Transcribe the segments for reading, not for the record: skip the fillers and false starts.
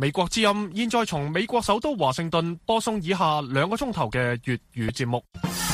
美國之音現在從美國首都華盛頓播送以下2個鐘頭嘅粵語節目。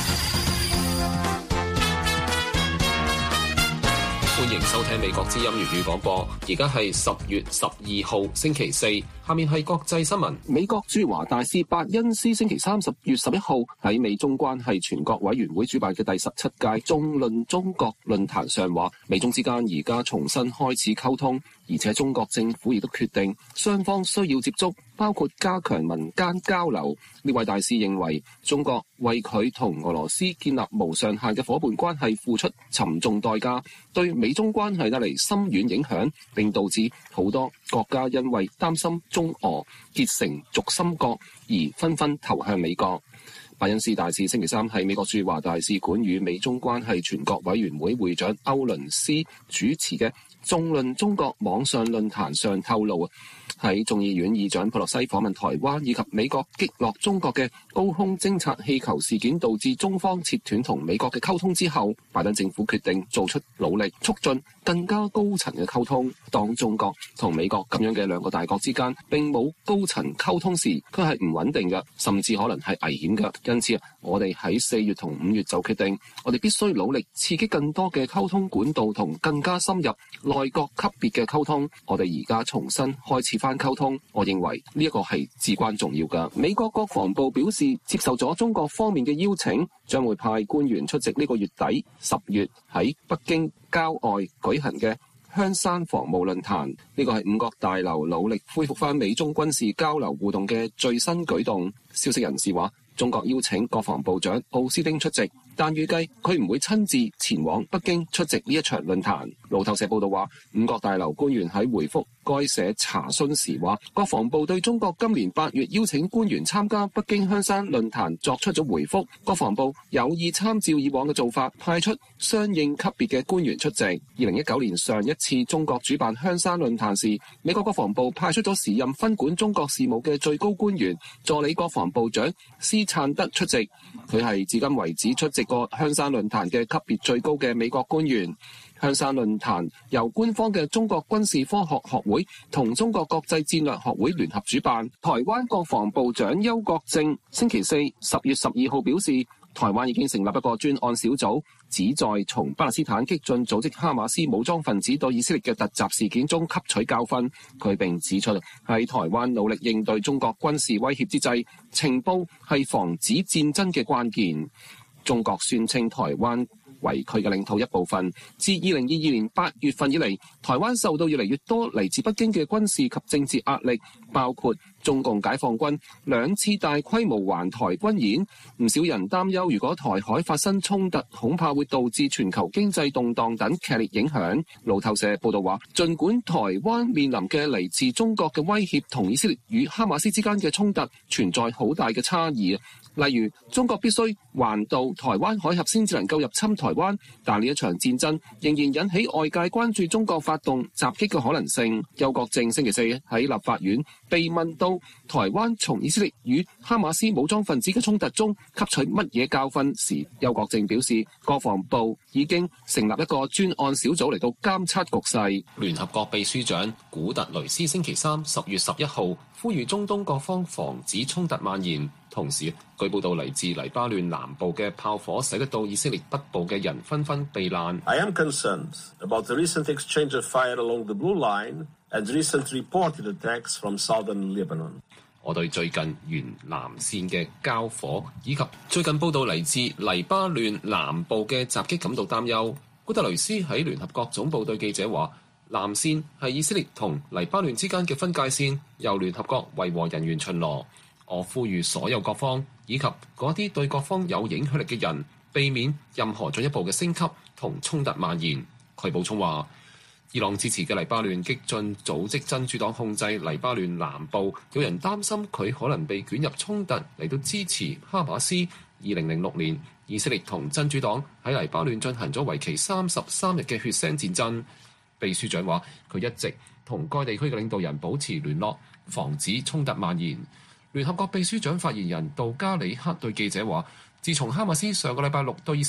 歡迎收聽美國之音粵語廣播，而家係10月12號星期四，下面係國際新聞。 美國駐華大使伯恩斯星期30月11號喺美中關係全國委員會主辦嘅第17屆中論中國論壇上話，美中之間而家重新開始溝通，而且中國政府亦都決定雙方需要接觸，包括加強民間交流。呢位大使認為，中國為佢同俄羅斯建立無上限嘅夥伴關係付出沉重代價，對美中關係帶嚟深遠影響，並導致好多國家因為擔心中俄結成軸心國而紛紛投向美國。伯恩斯大使星期三喺美國駐華大使館與美中關係全國委員會會長歐倫斯主持嘅中論中國網上論壇上透露，喺眾議院議長佩洛西訪問台灣以及美國擊落中國嘅高空偵察氣球事件導致中方切斷同美國嘅溝通之後，拜登政府決定做出努力，促進更加高層嘅溝通。當中國同美國咁樣嘅兩個大國之間並冇高層溝通時，佢係唔穩定嘅，甚至可能係危險嘅。因此，我哋喺4月同5月就決定，我哋必須努力刺激更多嘅溝通管道同更加深入內閣級別嘅溝通。我哋而家重新開始翻溝通，我認為呢一個係至關重要嘅。美國國防部表示接受咗中國方面嘅邀請，將會派官員出席呢個月底10月喺北京郊外舉行嘅香山防務論壇。呢個係5角大樓努力恢復翻美中軍事交流互動嘅最新舉動。消息人士話，中國邀請國防部長奧斯汀出席，但預計佢唔會親自前往北京出席呢一場論壇。路透社報道話，5角大樓官員喺回覆該社查詢時話，國防部對中國今年8月邀請官員參加北京香山論壇作出咗回覆，國防部有意參照以往嘅做法，派出相應級別嘅官員出席。2019年上一次中國主辦香山論壇時，美國國防部派出咗時任分管中國事務嘅最高官員助理國防部長斯燦德出席，佢係至今為止出席過香山論壇嘅級別最高嘅美國官員。香山論壇由官方嘅中國軍事科學學會同中國國際戰略學會聯合主辦。台灣國防部長邱國正星期四10月12號表示，台灣已經成立一個專案小組，旨在從巴勒斯坦激進組織哈馬斯武裝分子對以色列嘅突襲事件中吸取教訓。佢並指出，喺台灣努力應對中國軍事威脅之際，情報係防止戰爭嘅關鍵。中國宣稱台灣為佢嘅領土一部分。自2022年8月份以嚟，台灣受到越嚟越多嚟自北京嘅軍事及政治壓力，包括中共解放軍2次大規模環台軍演。唔少人擔憂，如果台海發生衝突，恐怕會導致全球經濟動盪等劇烈影響。路透社報道話，儘管台灣面臨嘅嚟自中國嘅威脅同以色列與哈馬斯之間嘅衝突存在好大嘅差異，例如中國必須橫渡台灣海峽先至能夠入侵台灣，但呢一場戰爭仍然引起外界關注中國發動襲擊嘅可能性。邱國正星期四喺立法院被問到台灣從以色列與哈馬斯武裝分子嘅衝突中吸取乜嘢教訓時，邱國正表示，國防部已經成立一個專案小組嚟到監測局勢。 聯合國秘書長古特雷斯星期三10月11號呼籲中東各方防止衝突蔓延。同時，據報道嚟自黎巴嫩南部嘅炮火使得到以色列北部嘅人紛紛避難。 I am concerned about the recent exchange of fire along the Blue Line and recent reported attacks from southern Lebanon. 我對最近沿南線嘅交火以及最近報道嚟自黎巴嫩南部嘅襲擊感到擔憂。古特雷斯喺聯合國總部對記者話，南線係以色列同黎巴嫩之間嘅分界線，由聯合國維和人員巡邏。我呼籲所有各方以及嗰啲對各方有影響力嘅人，避免任何進一步嘅升級同衝突蔓延。佢補充話，伊朗支持嘅黎巴嫩激進組織真主黨控制黎巴嫩南部，有人擔心佢可能被捲入衝突嚟到支持哈馬斯。2006年，以色列同真主黨喺黎巴嫩進行咗為期33日嘅血腥戰爭。秘書長話，佢一直同該地區嘅領導人保持聯絡，防止衝突蔓延。聯合國秘書長發言人杜加里克對記者話，自從哈馬斯上個禮拜6對以色列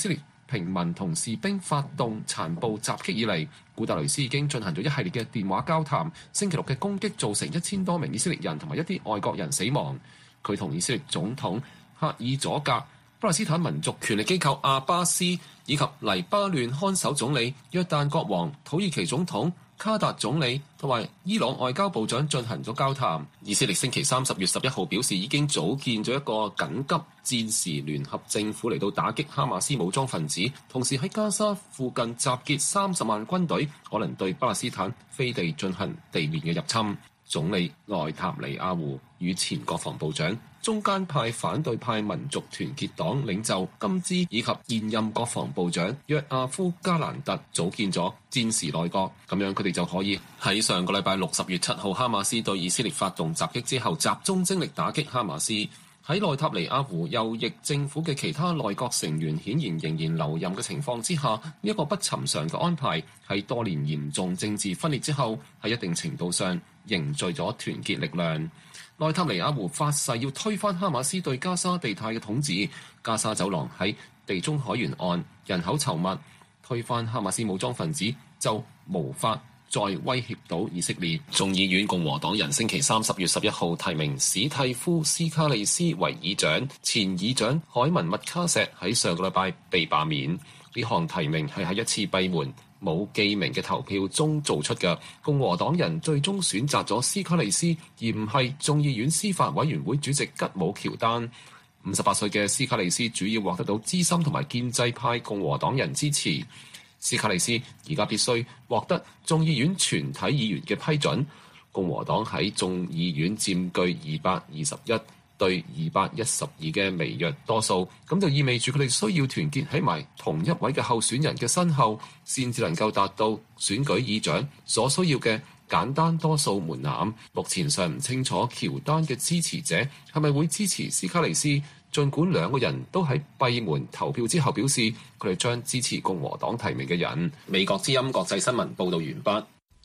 平民同士兵發動殘暴襲擊以嚟，古特雷斯已經進行咗一系列嘅電話交談。星期六嘅攻擊造成1000多名以色列人同埋一啲外國人死亡。佢同以色列總統赫爾佐格、巴勒斯坦民族權力機構阿巴斯以及黎巴嫩看守總理約旦國王、土耳其總統卡達總理同埋伊朗外交部長進行咗交談。以色列星期3月11號表示，已經組建咗一個緊急戰時聯合政府嚟到打擊哈馬斯武裝分子，同時喺加沙附近集結30萬軍隊，可能對巴勒斯坦飛地進行地面嘅入侵。總理內塔尼亞胡與前國防部長、中間派反對派民族團結黨領袖金茲以及現任國防部長約阿夫加蘭特組建咗戰時內閣，咁樣佢哋就可以喺上個禮拜6月7號哈馬斯對以色列發動襲擊之後，集中精力打擊哈馬斯。喺內塔尼亞胡右翼政府嘅其他內閣成員顯然仍然留任嘅情況之下，呢一個不尋常嘅安排喺多年嚴重政治分裂之後，喺一定程度上凝聚咗團結力量。內塔尼亞胡發誓要推翻哈馬斯對加沙地帶嘅統治，加沙走廊喺地中海沿岸人口稠密，推翻哈馬斯武裝分子就無法再威脅到以色列。眾議院共和黨人星期3月11號提名史蒂夫斯卡利斯為議長，前議長海文麥卡錫喺上個禮拜被罷免。呢項提名係喺一次閉門冇記名嘅投票中做出嘅。共和黨人最終選擇咗斯卡利斯，而唔係眾議院司法委員會主席吉姆喬丹。58歲嘅斯卡利斯主要獲得到資深同埋建制派共和黨人支持。斯卡利斯而家必須獲得眾議院全體議員嘅批准。共和黨喺眾議院佔據221對212嘅微弱多數，咁就意味住佢哋需要團結喺埋同一位嘅候選人嘅身後，先至能夠達到選舉議長所需要嘅簡單多數門檻。目前尚唔清楚喬丹嘅支持者係咪會支持斯卡利斯，儘管兩個人都喺閉門投票之後表示佢哋將支持共和黨提名嘅人。美國之音國際新聞報道完畢。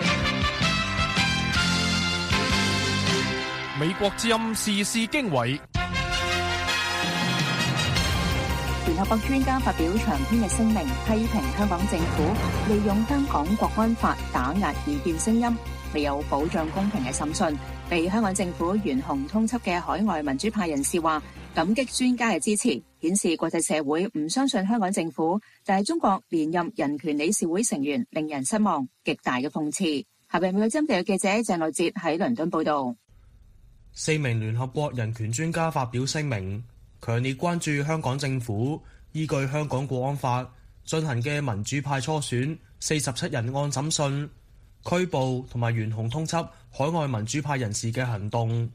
美國之音時事經緯。 聯合國專家發表長篇嘅聲明，批評香港政府利用香港國安法打壓異見聲音，未有保障公平嘅審訊。被香港政府懸紅通緝嘅海外民主派人士話，感激專家嘅支持，顯示國際社會唔相信香港政府，但係中國連任人權理事會成員令人失望，極大嘅諷刺。下邊美國針對嘅記者鄭樂哲喺倫敦報道。 4名聯合國人權專家發表聲明，強烈關注香港政府依據香港國安法進行嘅民主派初選47人案審訊、拘捕同埋懸紅通緝海外民主派人士嘅行動。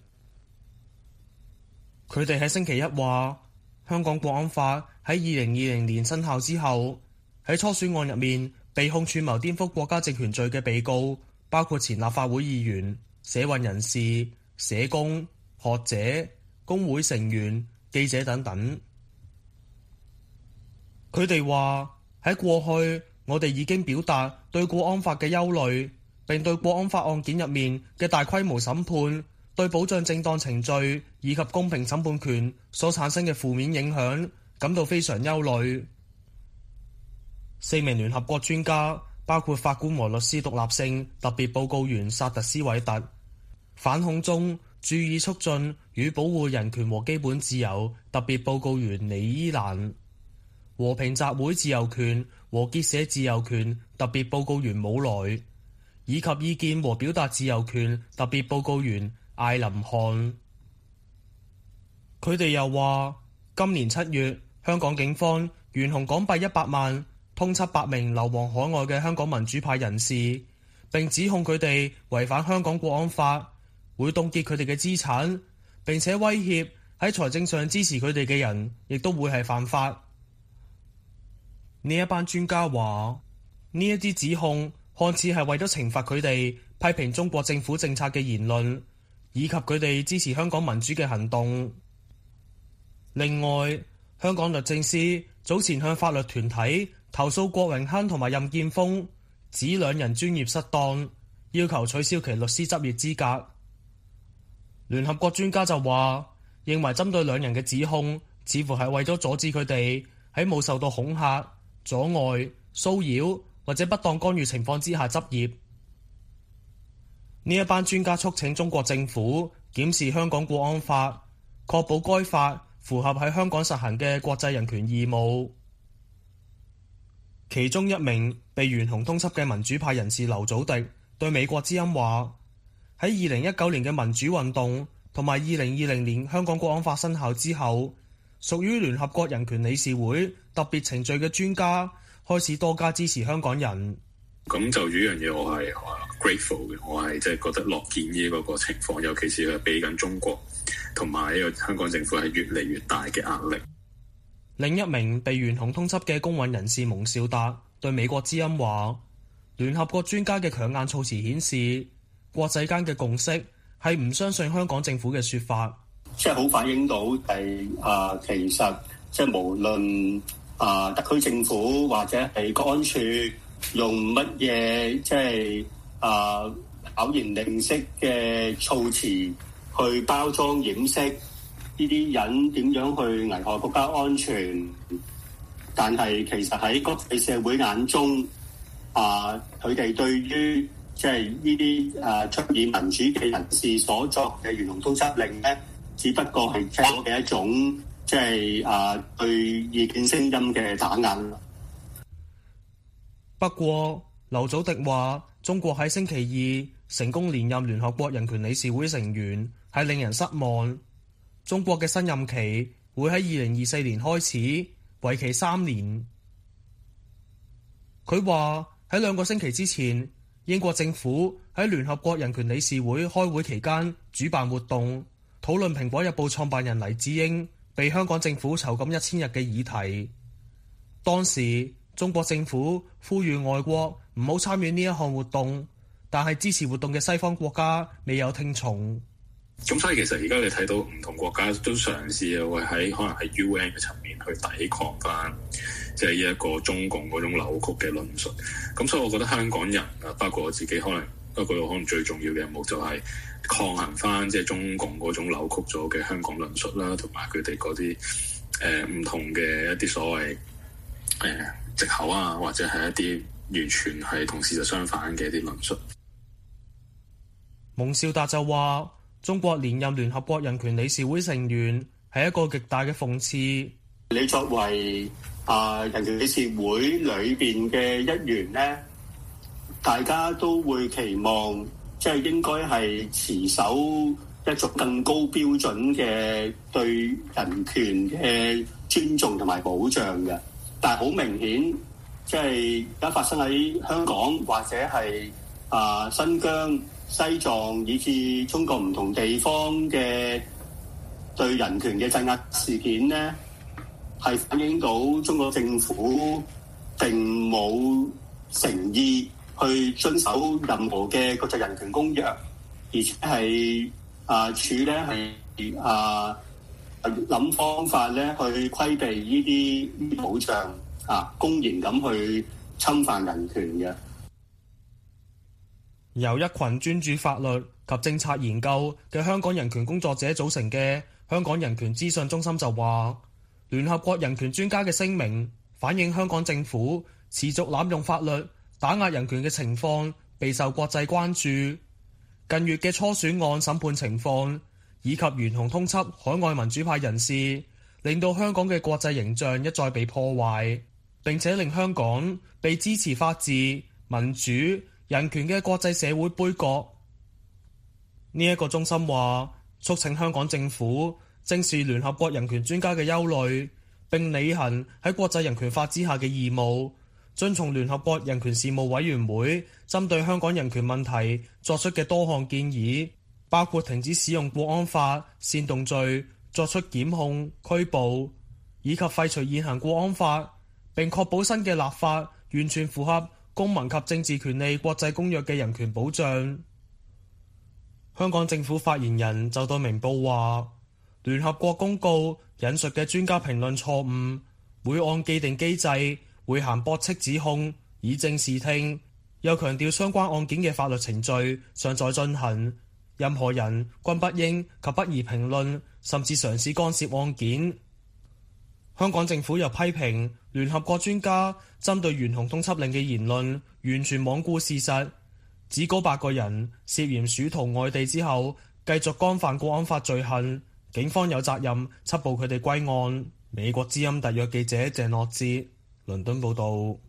佢哋喺星期一話，香港國安法喺2020年生效之後，喺初選案入面被控串謀顛覆國家政權罪嘅被告包括前立法會議員、社運人士、社工、學者、工會成員、記者等等。佢哋話，喺過去我哋已經表達對國安法嘅憂慮，並對國安法案件入面嘅大規模審判對保障正當程序以及公平審判權所產生嘅負面影響感到非常憂慮。4名聯合國專家包括法官和律師獨立性特別報告員薩特斯韋特、反恐中注意促進與保護人權和基本自由特別報告員尼伊蘭、和平集會自由權和結社自由權特別報告員姆萊，以及意見和表達自由權特別報告員艾林漢。佢哋又話，今年7月，香港警方懸紅港幣100萬，通緝8名流亡海外嘅香港民主派人士，並指控佢哋違反香港國安法，會凍結佢哋嘅資產，並且威脅喺財政上支持佢哋嘅人，亦都會係犯法。呢一班專家話，呢一啲指控看似係為咗懲罰佢哋批評中國政府政策嘅言論，以及佢哋支持香港民主嘅行動。另外，香港律政司早前向法律團體投訴郭榮鏗同埋任建峰，指兩人專業失當，要求取消其律師執業資格。聯合國專家就話，認為針對兩人嘅指控，似乎係為咗阻止佢哋喺冇受到恐嚇、 阻礙、騷擾或者不當干預情況之下執業。呢一班專家促請中國政府檢視香港國安法，確保該法符合喺香港實行嘅國際人權義務。其中一名被懸紅通緝嘅民主派人士劉祖迪對美國之音話：喺2019年嘅民主運動同埋2020年香港國安法生效之後，屬於聯合國人權理事會特別程序嘅專家開始多加支持香港人。 咁就呢樣嘢我係 grateful 嘅，我係即係覺得樂見呢個情況，尤其是係俾緊中國同埋呢個香港政府係越嚟越大嘅壓力。 另一名被懸紅通緝嘅公允人士蒙兆達對美國之音話：聯合國專家嘅強硬措辭顯示，國際間嘅共識係唔相信香港政府嘅說法， 即係好反映到其實即係無論特區政府或者係國安處用乜嘢即係巧言令色嘅措辭去包裝掩飾呢啲人點樣去危害國家安全，但係其實喺國際社會眼中，佢哋對於即係呢啲出現民主嘅人士所作嘅懸紅通緝令咧，只不過係嘅一種即係對意見聲音嘅打壓。 不過，劉祖迪話：中國喺星期二成功連任聯合國人權理事會成員，係令人失望。中國嘅新任期會喺2024年開始，為期3年。佢話喺2個星期之前，英國政府喺聯合國人權理事會開會期間主辦活動，討論蘋果日報創辦人黎智英被香港政府囚禁1000日嘅議題。當時中國政府呼籲外國唔好參與呢一項活動，但係支持活動嘅西方國家未有聽從。 咁所以其實而家你睇到唔同國家都嘗試會喺可能喺 UN 嘅層面去抵抗翻，即係呢一個中共嗰種扭曲嘅論述。咁所以我覺得香港人啊，包括我自己，可能最重要嘅任務就係抗衡翻即係中共嗰種扭曲咗嘅香港論述啦，同埋佢哋嗰啲唔同嘅一啲所謂藉口啊，或者係一啲完全係同事實相反嘅一啲論述。 蒙兆達就話：中國連任聯合國人權理事會成員係一個極大嘅諷刺。 你作為人權理事會裏邊嘅一員呢，大家都會期望即係應該係持守一種更高標準嘅對人權嘅尊重同埋保障嘅。但係好明顯，即係而家發生喺香港或者係新疆、西藏以至中國唔同地方嘅對人權嘅鎮壓事件呢，係反映到中國政府並冇誠意去遵守任何嘅國際人權公約，而且係處咧係諗方法咧去規避呢啲保障公然咁去侵犯人權嘅。 由一群專注法律及政策研究嘅香港人權工作者組成嘅香港人權資訊中心就話，聯合國人權專家嘅聲明反映香港政府持續濫用法律打壓人權嘅情況備受國際關注。近月嘅初選案審判情況以及懸紅通緝海外民主派人士，令到香港嘅國際形象一再被破壞，並且令香港被支持法治、民主、人權嘅國際社會杯葛。呢一個中心話，促請香港政府正視聯合國人權專家嘅憂慮，並履行喺國際人權法之下嘅義務，遵從聯合國人權事務委員會針對香港人權問題作出嘅多項建議，包括停止使用國安法煽動罪作出檢控、拘捕，以及廢除現行國安法，並確保新嘅立法完全符合公民及政治權利國際公約嘅人權保障。香港政府發言人就對明報話，聯合國公告引述嘅專家評論錯誤，會按既定機制會函駁斥指控，以正視聽。又強調相關案件嘅法律程序尚在進行，任何人均不應及不宜評論，甚至嘗試干涉案件。 香港政府又批評聯合國專家針對懸紅通緝令嘅言論完全罔顧事實，指嗰8個人涉嫌鼠逃外地之後繼續干犯國安法罪行，警方有責任緝捕佢哋歸案。美國之音特約記者鄭樂志倫敦報道。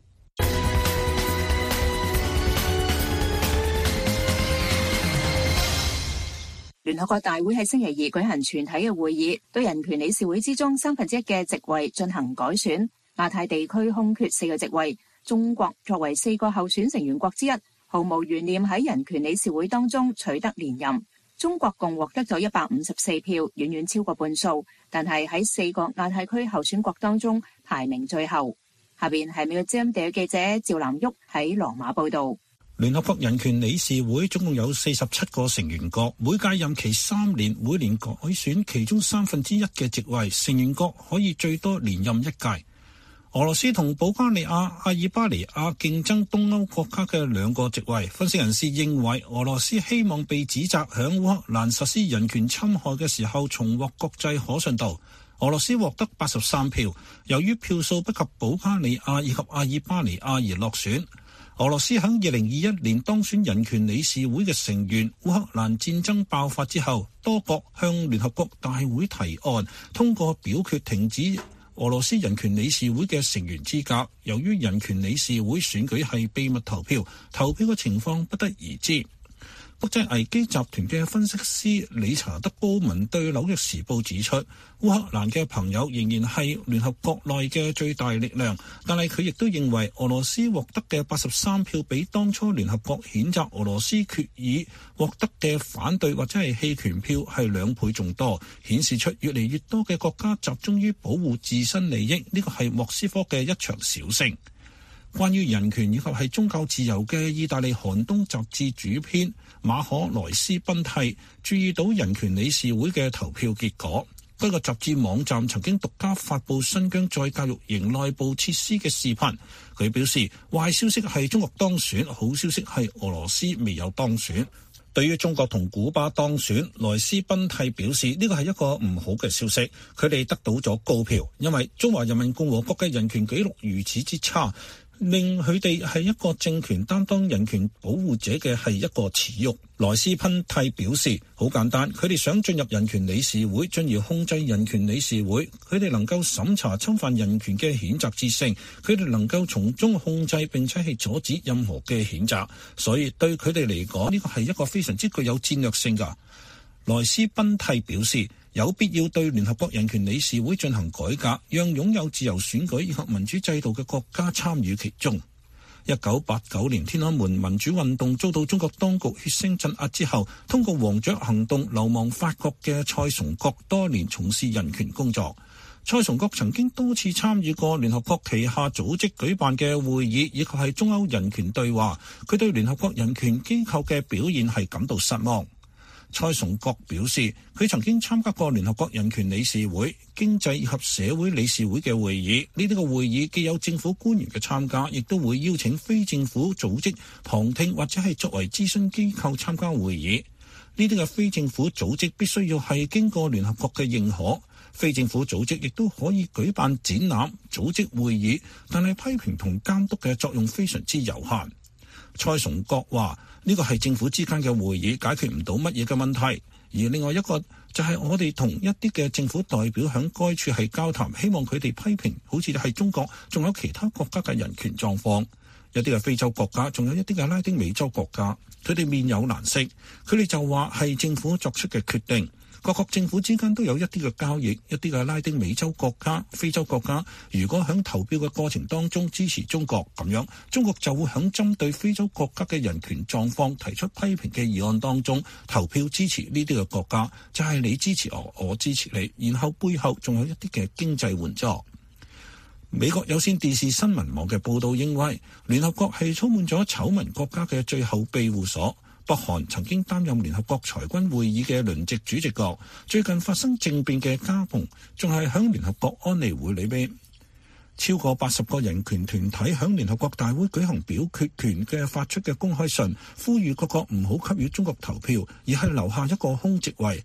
聯合國大會喺星期二舉行全體嘅會議，對人權理事會之中1/3嘅席位進行改選。亞太地區空缺4個席位，中國作為4個候選成員國之一，毫無懸念喺人權理事會當中取得連任。中國共獲得咗154票，遠遠超過半數，但係喺4個亞太區候選國當中排名最後。下邊係美國之音特約記者趙南旭喺羅馬報道。 聯合國人權理事會總共有47個成員國，每屆任期3年，每年改選其中1/3嘅席位，成員國可以最多連任1屆。俄羅斯同保加利亞、阿爾巴尼亞競爭東歐國家嘅2個席位。分析人士認為，俄羅斯希望被指責響烏克蘭實施人權侵害嘅時候重獲國際可信度。俄羅斯獲得83票，由於票數不及保加利亞以及阿爾巴尼亞而落選。俄羅斯喺2021年當選人權理事會嘅成員。烏克蘭戰爭爆發之後，多國向聯合國大會提案，通過表決停止俄羅斯人權理事會嘅成員資格。由於人權理事會選舉係秘密投票，投票嘅情況不得而知。國際危機集團嘅分析師理查德·高文對紐約時報指出，烏克蘭嘅朋友仍然係聯合國內嘅最大力量，但係佢亦都認為俄羅斯獲得嘅83票比當初聯合國譴責俄羅斯決議獲得嘅反對或者係棄權票係2倍仲多，顯示出越嚟越多嘅國家集中於保護自身利益，呢個係莫斯科嘅一場小勝。關於人權以及係宗教自由嘅意大利寒冬雜誌主編馬可萊斯賓蒂注意到人權理事會嘅投票結果。該個雜誌網站曾經獨家發布新疆再教育營內部設施嘅視頻。佢表示，壞消息係中國當選，好消息係俄羅斯未有當選。對於中國同古巴當選，萊斯賓蒂表示呢個係一個唔好嘅消息，佢哋得到咗高票，因為中華人民共和國嘅人權紀錄如此之差，令佢哋係一個政權擔當人權保護者嘅係一個恥辱。萊斯賓蒂表示，好簡單，佢哋想進入人權理事會，進而控制人權理事會，佢哋能夠審查侵犯人權嘅譴責之聲，佢哋能夠從中控制並且係阻止任何嘅譴責，所以對佢哋嚟講，呢個係一個非常之具有戰略性㗎。萊斯賓蒂表示，有必要對聯合國人權理事會進行改革，讓擁有自由選舉以及民主制度嘅國家參與其中。1989年天安門民主運動遭到中國當局血腥鎮壓之後，通過黃雀行動流亡法國嘅蔡崇國多年從事人權工作。蔡崇國曾經多次參與過聯合國旗下組織舉辦嘅會議，以及係中歐人權對話。佢對聯合國人權機構嘅表現係感到失望。蔡崇國表示，佢曾經參加過聯合國人權理事會、經濟及社會理事會嘅會議。呢啲個會議既有政府官員嘅參加，亦都會邀請非政府組織旁聽或者係作為諮詢機構參加會議。呢啲嘅非政府組織必須要係經過聯合國嘅認可。非政府組織亦都可以舉辦展覽、組織會議，但係批評同監督嘅作用非常之有限。蔡崇國話：呢個係政府之間嘅會議，解決唔到乜嘢嘅問題。而另外一個就係我哋同一啲嘅政府代表響該處係交談，希望佢哋批評好似係中國仲有其他國家嘅人權狀況。有啲嘅非洲國家，仲有一啲嘅拉丁美洲國家，佢哋面有難色，佢哋就話係政府作出嘅決定。各國政府之間都有一啲嘅交易，一啲嘅拉丁美洲國家、非洲國家，如果喺投票嘅過程當中支持中國咁樣，中國就會喺針對非洲國家嘅人權狀況提出批評嘅議案當中投票支持呢啲嘅國家，就係你支持我，我支持你，然後背後仲有一啲嘅經濟援助。美國有線電視新聞網嘅報道認為，聯合國係充滿咗醜聞國家嘅最後庇護所。北韓曾經擔任聯合國裁軍會議嘅輪值主席國，最近發生政變嘅加蓬仲係響聯合國安理會裏邊。超過80個人權團體響聯合國大會舉行表決權嘅發出嘅公開信，呼籲各國唔好給予中國投票，而係留下一個空席位。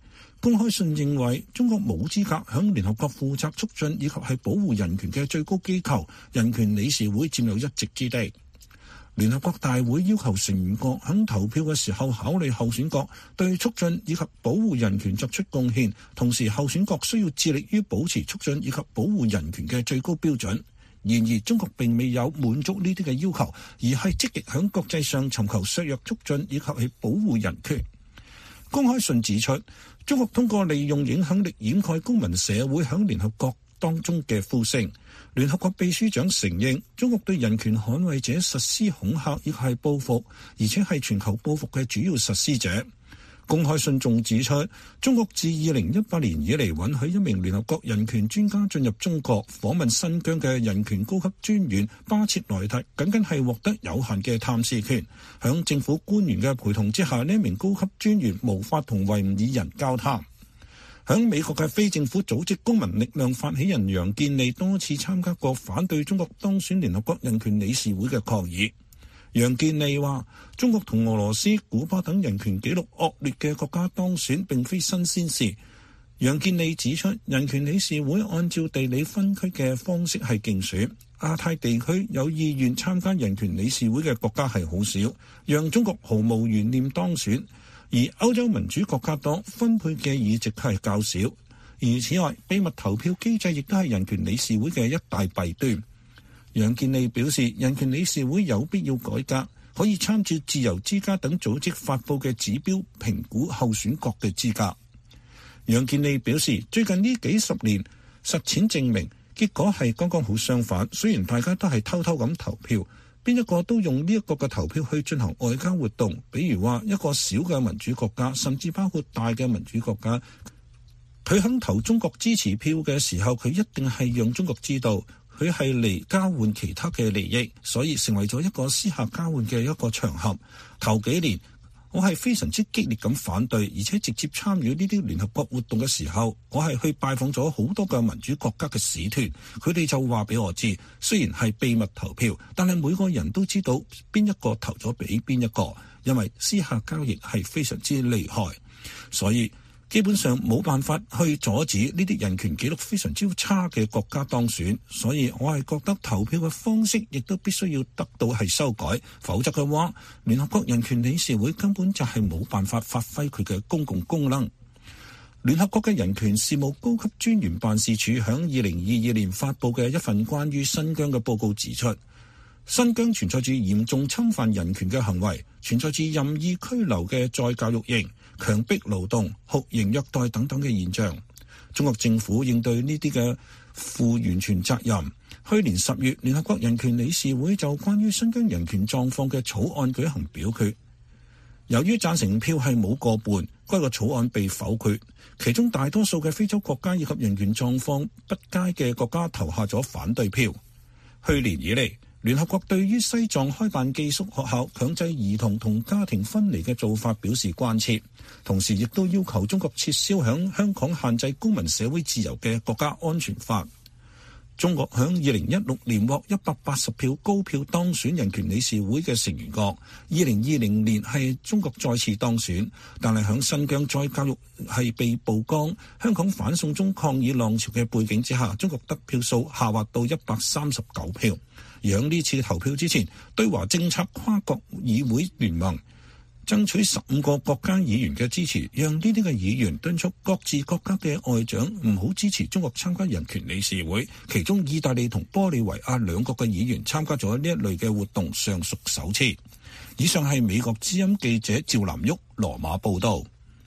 公開信認為中國冇資格響聯合國負責促進以及係保護人權嘅最高機構人權理事會佔有一席之地。聯合國大會要求成員國響投票嘅時候考慮候選國對促進以及保護人權作出貢獻，同時候選國需要致力於保持促進以及保護人權嘅最高標準。然而，中國並未有滿足呢啲嘅要求，而係積極響國際上尋求削弱促進以及係保護人權。公開信指出，中國通過利用影響力掩蓋公民社會響聯合國當中嘅呼聲。聯合國秘書長承認中國對人權捍衛者實施恐嚇亦係報復，而且係全球報復嘅主要實施者。公開信仲指出，中國自2018年以嚟允許一名聯合國人權專家進入中國訪問新疆嘅人權高級專員巴切萊特，僅僅係獲得有限嘅探視權。響政府官員嘅陪同之下，呢名高級專員無法同維吾爾人交談。響美國嘅非政府組織公民力量發起人楊建利多次參加過反對中國當選聯合國人權理事會嘅抗議。楊建利話：中國同俄羅斯、古巴等人權紀錄惡劣嘅國家當選並非新鮮事。楊建利指出，人權理事會按照地理分區嘅方式係競選，亞太地區有意願參加人權理事會嘅國家係好少，讓中國毫無懸念當選。而歐洲民主國家多，分配嘅議席係較少。而此外，秘密投票機制亦都係人權理事會嘅一大弊端。楊建利表示，人權理事會有必要改革，可以參照自由之家等組織發布嘅指標評估候選國嘅資格。楊建利表示，最近呢幾十年實踐證明，結果係剛剛好相反。雖然大家都係偷偷咁投票，邊一個都用呢一個嘅投票去進行外交活動，比如話一個小嘅民主國家，甚至包括大嘅民主國家，佢肯投中國支持票嘅時候，佢一定係讓中國知道佢係嚟交換其他嘅利益，所以成為咗一個私下交換嘅一個場合。頭幾年我係非常之激烈咁反對，而且直接參與呢啲聯合國活動嘅時候，我係去拜訪咗好多嘅民主國家嘅使團，佢哋就話俾我知，雖然係秘密投票，但係每個人都知道邊一個投咗俾邊一個，因為私下交易係非常之厲害，所以基本上冇辦法去阻止呢啲人權紀錄非常之差嘅國家當選，所以我係覺得投票嘅方式亦都必須要得到係修改，否則嘅話，聯合國人權理事會根本就係冇辦法發揮佢嘅公共功能。聯合國嘅人權事務高級專員辦事處響2022年發布嘅一份關於新疆嘅報告指出，新疆存在住嚴重侵犯人權嘅行為，存在住任意拘留嘅再教育營、強迫勞動、酷刑虐待等等嘅現象。中國政府應對呢啲嘅負完全責任。去年10月，聯合國人權理事會就關於新疆人權狀況嘅草案舉行表決，由於贊成票係冇過半，該個草案被否決。其中大多數嘅非洲國家以及人權狀況不佳嘅國家投下咗反對票。去年以嚟，聯合國對於西藏開辦寄宿學校、強制兒童同家庭分離嘅做法表示關切，同時亦都要求中國撤銷響香港限制公民社會自由嘅國家安全法。中國響2016年獲180票高票當選人權理事會嘅成員國，2020年係中國再次當選，但係響新疆再教育係被曝光、香港反送中抗議浪潮嘅背景之下，中國得票數下滑到139票。而喺呢次投票之前，對華政策跨國議會聯盟爭取15個國家議員嘅支持，讓呢啲嘅議員敦促各自國家嘅外長唔好支持中國參加人權理事會。其中意大利同玻利維亞兩國嘅議員參加咗呢一類嘅活動，尚屬首次。以上係美國之音記者趙南旭羅馬報道。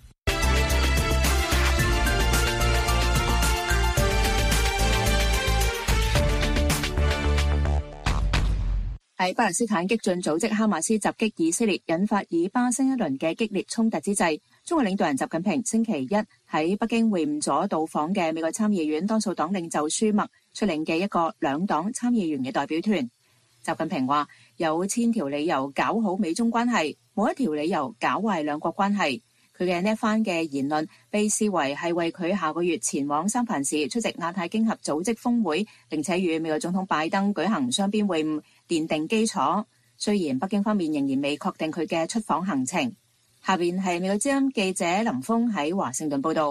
喺巴勒斯坦激進組織哈馬斯襲擊以色列，引發以巴新一輪嘅激烈衝突之際，中國領導人習近平星期一喺北京會晤咗到訪嘅美國參議院多數黨領袖舒默率領嘅一個兩黨參議員嘅代表團。習近平話：有千條理由搞好美中關係，冇一條理由搞壞兩國關係。佢嘅呢一番嘅言論被視為係為佢下個月前往三藩市出席亞太經合組織峰會，並且與美國總統拜登舉行雙邊會晤奠定基礎。雖然北京方面仍然未確定佢嘅出訪行程。下邊係美國之音記者林峰喺華盛頓報道。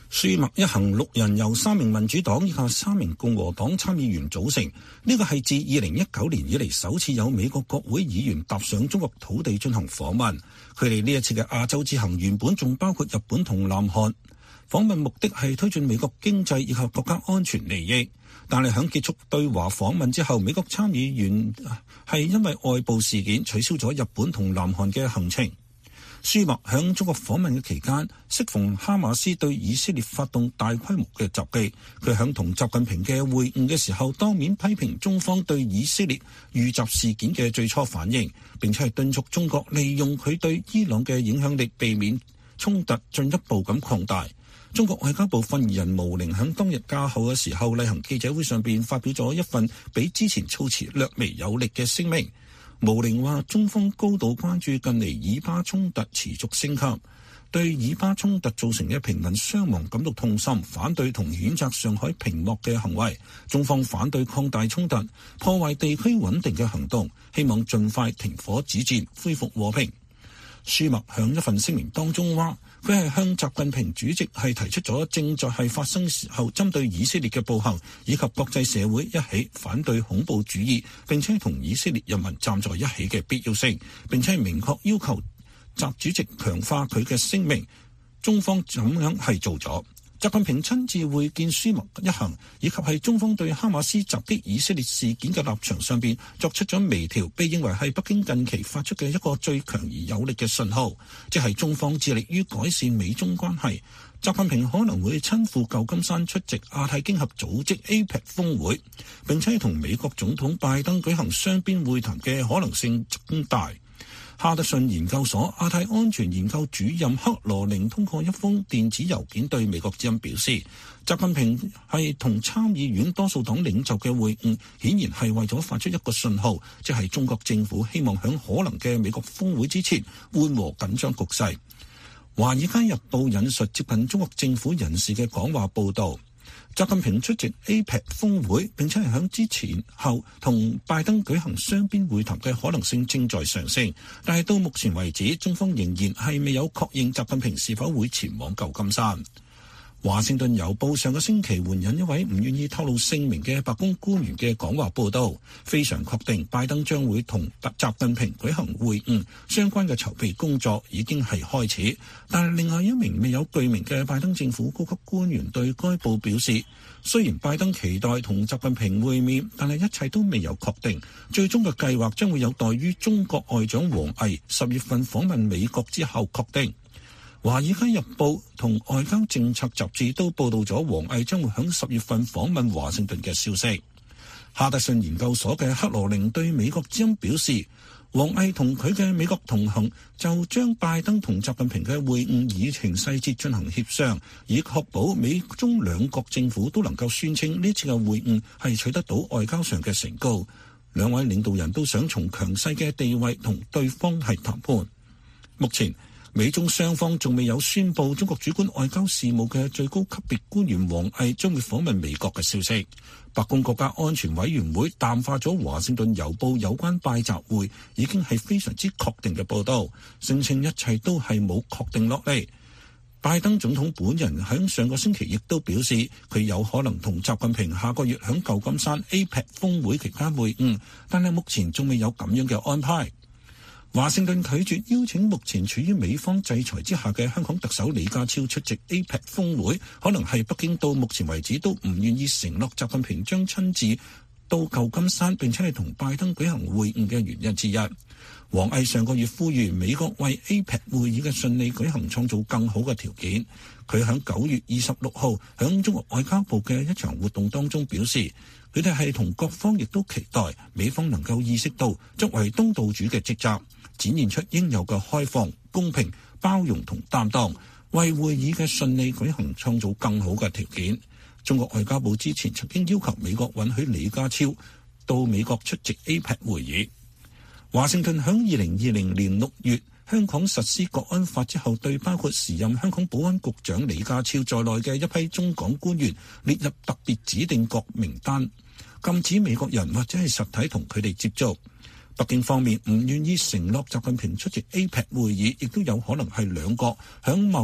舒默一行6人由3名民主黨以及3名共和黨參議員組成，呢個係自2019年以嚟首次有美國國會議員踏上中國土地進行訪問。佢哋呢一次嘅亞洲之行原本仲包括日本同南韓，訪問目的係推進美國經濟以及國家安全利益。但係喺結束對華訪問之後，美國參議員係因為外部事件取消咗日本同南韓嘅行程。舒默喺中國訪問嘅期間，適逢哈馬斯對以色列發動大規模嘅襲擊，佢喺同習近平嘅會晤嘅時候，當面批評中方對以色列遇襲事件嘅最初反應，並且係敦促中國利用佢對伊朗嘅影響力，避免衝突進一步咁擴大。中國外交部發言人毛寧喺當日假後嘅時候例行記者會上邊發表咗一份比之前措辭略微有力嘅聲明。毛寧話：中方高度關注近嚟以巴衝突持續升級，對以巴衝突造成嘅平民傷亡感到痛心，反對同譴責上海屏幕嘅行為。中方反對擴大衝突、破壞地區穩定嘅行動，希望盡快停火止戰，恢復和平。舒默響一份聲明當中話：佢係向習近平主席係提出咗正在係發生時候針對以色列嘅暴行，以及國際社會一起反對恐怖主義，並且同以色列人民站在一起嘅必要性，並且明確要求習主席強化佢嘅聲明。中方咁樣係做咗。習近平親自會見舒默一行，以及係中方對哈馬斯襲擊以色列事件嘅立場上邊作出咗微調，被認為係北京近期發出嘅一個最強而有力嘅信號，即係中方致力於改善美中關係。習近平可能會親赴舊金山出席亞太經合組織 APEC 峰會，並且同美國總統拜登舉行雙邊會談嘅可能性增大。哈德遜研究所亞太安全研究主任克羅寧通過一封電子郵件對美國之音表示，習近平係同參議院多數黨領袖嘅會晤，顯然係為咗發出一個信號，即係中國政府希望喺可能嘅美國峰會之前緩和緊張局勢。《華爾街日報》引述接近中國政府人士嘅講話報導，習近平出席 APEC 峰會，並且係響之前後同拜登舉行雙邊會談嘅可能性正在上升，但係到目前為止，中方仍然係未有確認習近平是否會前往舊金山。華盛頓郵報上個星期援引一位唔願意透露姓名嘅白宮官員嘅講話報道，非常確定拜登將會同習近平舉行會晤，相關嘅籌備工作已經係開始。但係另外一名未有具名嘅拜登政府高級官員對該報表示，雖然拜登期待同習近平會面，但係一切都未有確定，最終嘅計劃將會有待於中國外長王毅10月份訪問美國之後確定。《華爾街日報》同外交政策雜誌都報道咗王毅將會喺10月份訪問華盛頓嘅消息。哈德遜研究所嘅克羅寧對美國之音表示，王毅同佢嘅美國同行就將拜登同習近平嘅會晤議程細節進行協商，以確保美中兩國政府都能夠宣稱呢次嘅會晤係取得到外交上嘅成功。兩位領導人都想從強勢嘅地位同對方係談判。目前美中雙方仲未有宣布中國主管外交事務嘅最高級別官員王毅將會訪問美國嘅消息。白宮國家安全委員會淡化咗華盛頓郵報有關拜習會已經係非常之確定嘅報道，聲稱一切都係冇確定落嚟。拜登總統本人喺上個星期亦都表示，佢有可能同習近平下個月喺舊金山 APEC 峰會期間會晤，但係目前仲未有咁樣嘅安排。華盛頓拒絕邀請目前處於美方制裁之下嘅香港特首李家超出席 APEC 峰會，可能係北京到目前為止都唔願意承諾習近平將親自到舊金山並且係同拜登舉行會晤嘅原因之一。王毅上個月呼籲美國為 APEC 會議嘅順利舉行創造更好嘅條件。佢喺9月26號喺中國外交部嘅一場活動當中表示，佢哋係同各方亦都期待美方能夠意識到作為東道主嘅職責，展現出應有嘅開放、公平、包容同擔當，為會議嘅順利舉行創造更好嘅條件。中國外交部之前曾經要求美國允許李家超到美國出席 APEC 會議。華盛頓喺2020年6月香港實施國安法之後，對包括時任香港保安局長李家超在內嘅一批中港官員列入特別指定國名單，禁止美國人或者係實體同佢哋接觸。北京方面唔願意承諾習近平出席 APEC 會議，亦都有可能係兩國響貿易、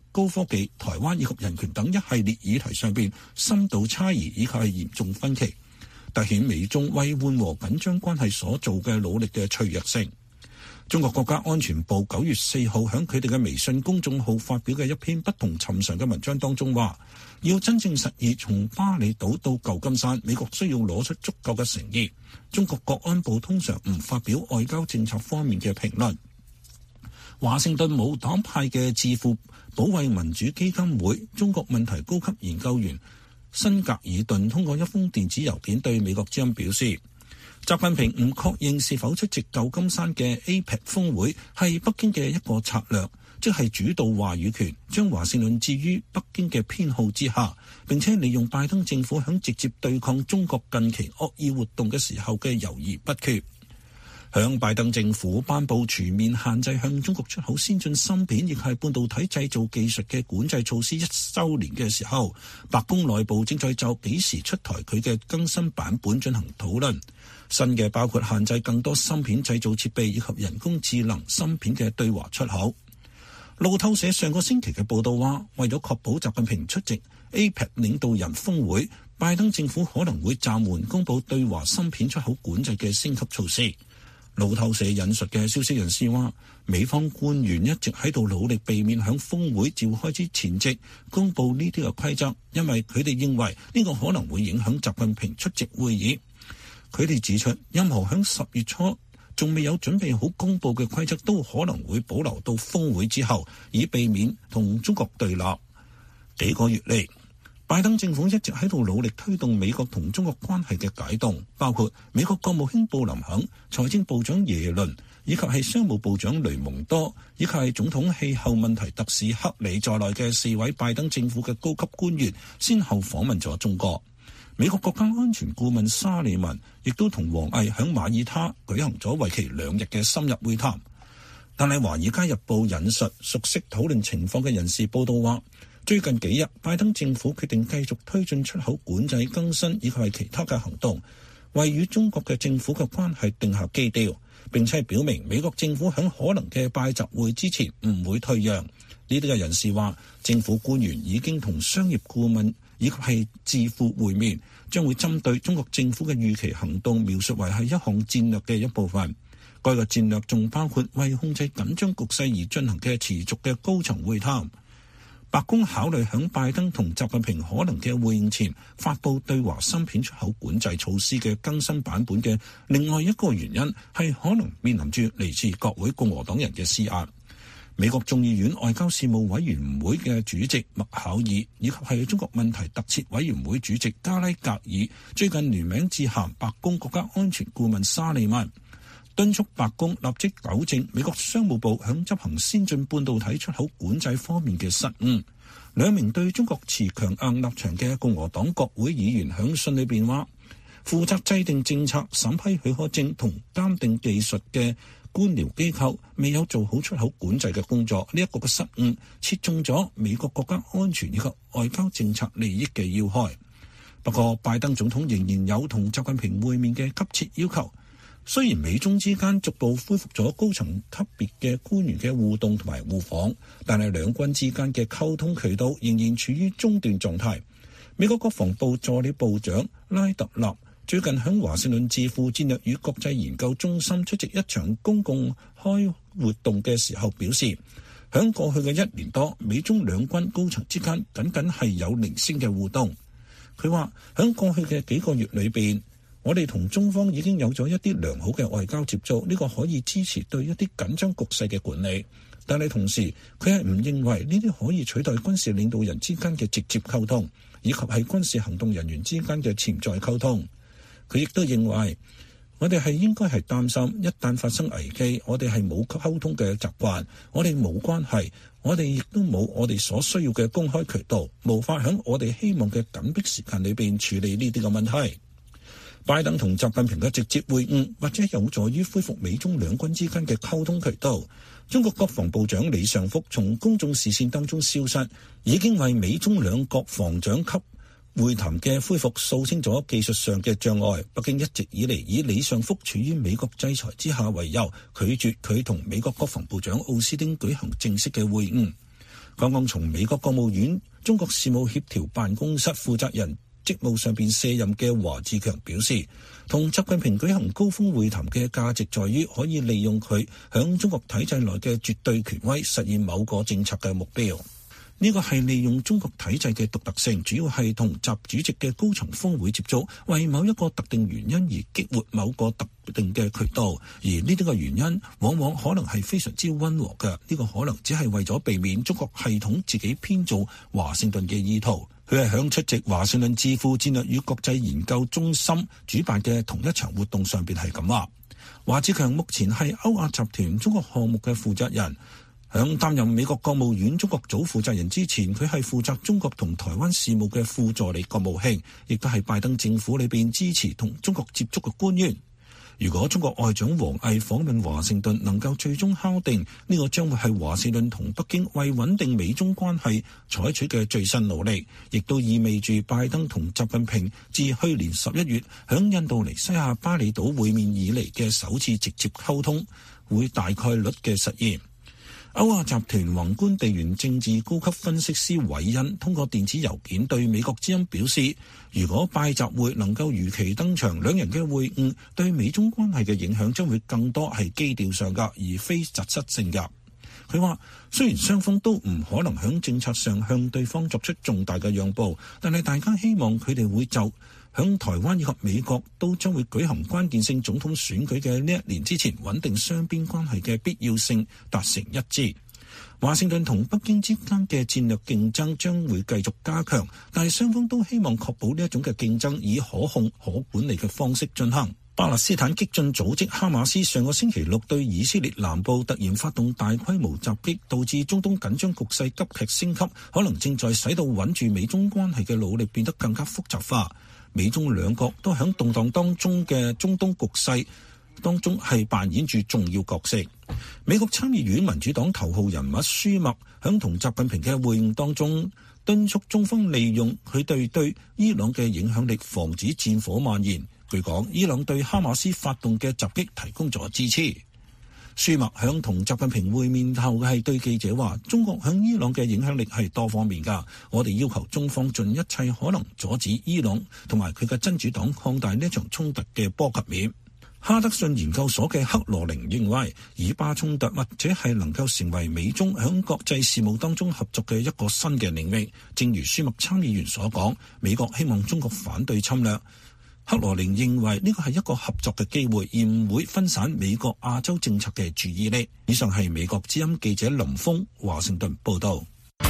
高科技、台灣以及人權等一系列議題上邊深度差異以及係嚴重分歧，凸顯美中為緩和緊張關係所做嘅努力嘅脆弱性。中國國家安全部9月4號喺佢哋嘅微信公眾號發表嘅一篇不同尋常嘅文章當中話，要真正實現從巴厘島到舊金山，美國需要攞出足夠嘅誠意。中國國安部通常唔發表外交政策方面嘅評論。華盛頓無黨派嘅智庫保衛民主基金會中國問題高級研究員辛格爾頓通過一封電子郵件對美國之音表示，習近平唔確認是否出席舊金山嘅 APEC 峰會係北京嘅一個策略，即係主導話語權，將華盛頓置於北京嘅偏好之下，並且利用拜登政府響直接對抗中國近期惡意活動嘅時候嘅猶豫不決。響拜登政府頒布全面限制向中國出口先進芯片亦係半導體製造技術嘅管制措施1週年嘅時候，白宮內部正在就幾時出台佢嘅更新版本進行討論。新嘅包括限制更多芯片製造設備以及人工智能芯片嘅對華出口。路透社上個星期嘅報道話，為咗確保習近平出席 APEC 領導人峰會，拜登政府可能會暫緩公佈對華芯片出口管制嘅升級措施。路透社引述嘅消息人士話，美方官員一直喺度努力避免響峰會召開之前夕公佈呢啲嘅規則，因為佢哋認為呢個可能會影響習近平出席會議。佢哋指出，任何響10月初仲未有準備好公佈嘅規則都可能會保留到峰會之後，以避免同中國對立。幾個月嚟，拜登政府一直喺度努力推動美國同中國關係嘅解凍，包括美國國務卿布林肯、財政部長耶倫，以及係商務部長雷蒙多，以及係總統氣候問題特使克里在內嘅4位拜登政府嘅高級官員，先後訪問咗中國。美國國家安全顧問沙利文亦都同王毅響馬耳他舉行咗為期2日嘅深入會談。但係《華爾街日報》引述熟悉討論情況嘅人士報道話，最近幾日拜登政府決定繼續推進出口管制更新以及係其他嘅行動，為與中國嘅政府嘅關係定下基調，並且表明美國政府響可能嘅拜習會之前唔會退讓。呢啲嘅人士話，政府官員已經同商業顧問以及係智庫會面，將會針對中國政府嘅預期行動描述為係一項戰略嘅一部分。該個戰略仲包括為控制緊張局勢而進行嘅持續嘅高層會談。白宮考慮響拜登同習近平可能嘅會晤前發布對華芯片出口管制措施嘅更新版本嘅另外一個原因係可能面臨住嚟自國會共和黨人嘅施壓。美國眾議院外交事務委員會嘅主席麥考爾以及係中國問題特設委員會主席加拉格爾最近聯名致函白宮國家安全顧問沙利文，敦促白宮立即糾正美國商務部響執行先進半導體出口管制方面嘅失誤。兩名對中國持強硬立場嘅共和黨國會議員響信裏邊話，負責制定政策、審批許可證同監定技術嘅官僚機構未有做好出口管制嘅工作，呢一個嘅失誤切中咗美國國家安全以及外交政策利益嘅要害。不過拜登總統仍然有同習近平會面嘅急切要求。雖然美中之間逐步恢復咗高層級別嘅官員嘅互動同埋互訪，但係兩軍之間嘅溝通渠道仍然處於中斷狀態。美國國防部助理部長拉特納最近喺華盛頓智庫戰略與國際研究中心出席一場公共開活動嘅時候表示，喺過去嘅1年多，美中兩軍高層之間僅係有零星嘅互動。佢話喺過去嘅幾個月裏邊，我哋同中方已經有咗一啲良好嘅外交接觸，呢個可以支持對一啲緊張局勢嘅管理。但係同時，佢係唔認為呢啲可以取代軍事領導人之間嘅直接溝通，以及係軍事行動人員之間嘅潛在溝通。佢亦都認為，我哋係應該係擔心，一旦發生危機，我哋係冇溝通嘅習慣，我哋冇關係，我哋亦都冇我哋所需要嘅公開渠道，無法喺我哋希望嘅緊迫時間裏邊處理呢啲嘅問題。拜登同習近平嘅直接會晤，或者有助於恢復美中兩軍之間嘅溝通渠道。中國國防部長李尚福從公眾視線當中消失，已經為美中兩國防長級會談嘅恢復掃清咗技術上嘅障礙。北京一直以嚟以李尚福處於美國制裁之下為由，拒絕佢同美國國防部長奧斯汀舉行正式嘅會晤。 剛剛從美國國務院中國事務協調辦公室負責人職務上邊卸任嘅華志強表示，同習近平舉行高峰會談嘅價值在於可以利用佢響中國體制內嘅絕對權威，實現某個政策嘅目標。呢個係利用中國體制嘅獨特性，主要係同習主席嘅高層峰會接觸，為某一個特定原因而激活某個特定嘅渠道，而呢啲嘅原因往往可能係非常之溫和嘅。呢個可能只係為咗避免中國系統自己編造華盛頓嘅意圖。佢係響出席華盛頓智庫戰略與國際研究中心主辦嘅同一場活動上邊係咁話。華志強目前係歐亞集團中國項目嘅負責人。響擔任美國國務院中國組負責人之前，佢係負責中國同台灣事務嘅副助理國務卿，亦都係拜登政府裏邊支持同中國接觸嘅官員。如果中國外長王毅訪問華盛頓能夠最終敲定，呢個將會係華盛頓同北京為穩定美中關係採取嘅最新努力，亦都意味住拜登同習近平自去年11月響印度尼西亞巴厘島會面以嚟嘅首次直接溝通會大概率嘅實現。歐亞集團宏觀地緣政治高級分析師韋恩通過電子郵件對美國之音表示，如果拜習會能夠如期登場，兩人嘅會晤對美中關係嘅影響將會更多係基調上㗎，而非實質性㗎。佢話，雖然雙方都唔可能喺政策上向對方作出重大嘅讓步，但係大家希望佢哋會就響台灣以及美國都將會舉行關鍵性總統選舉嘅呢一年之前，穩定雙邊關係嘅必要性達成一致。華盛頓同北京之間嘅戰略競爭將會繼續加強，但係雙方都希望確保呢一種嘅競爭以可控可管理嘅方式進行。巴勒斯坦激進組織哈馬斯上個星期六對以色列南部突然發動大規模襲擊，導致中東緊張局勢急劇升級，可能正在使到穩住美中關係嘅努力變得更加複雜化。美中兩國都喺動盪當中嘅中東局勢當中係扮演住重要角色。美國參議院民主黨頭號人物舒默喺同習近平嘅會晤當中敦促中方利用佢哋對伊朗嘅影響力，防止戰火蔓延。據講，伊朗對哈馬斯發動嘅襲擊提供咗支持。舒默響同習近平會面後係對記者話，中國響伊朗嘅影響力係多方面㗎，我哋要求中方盡一切可能阻止伊朗同埋佢嘅真主黨擴大呢場衝突嘅波及面。哈德遜研究所嘅克羅寧認為，以巴衝突或者係能夠成為美中響國際事務當中合作嘅一個新嘅領域。正如舒默參議員所講，美國希望中國反對侵略。克羅寧認為呢個係一個合作嘅機會，而唔會分散美國亞洲政策嘅注意力。以上係美國之音記者林峰華盛頓報道。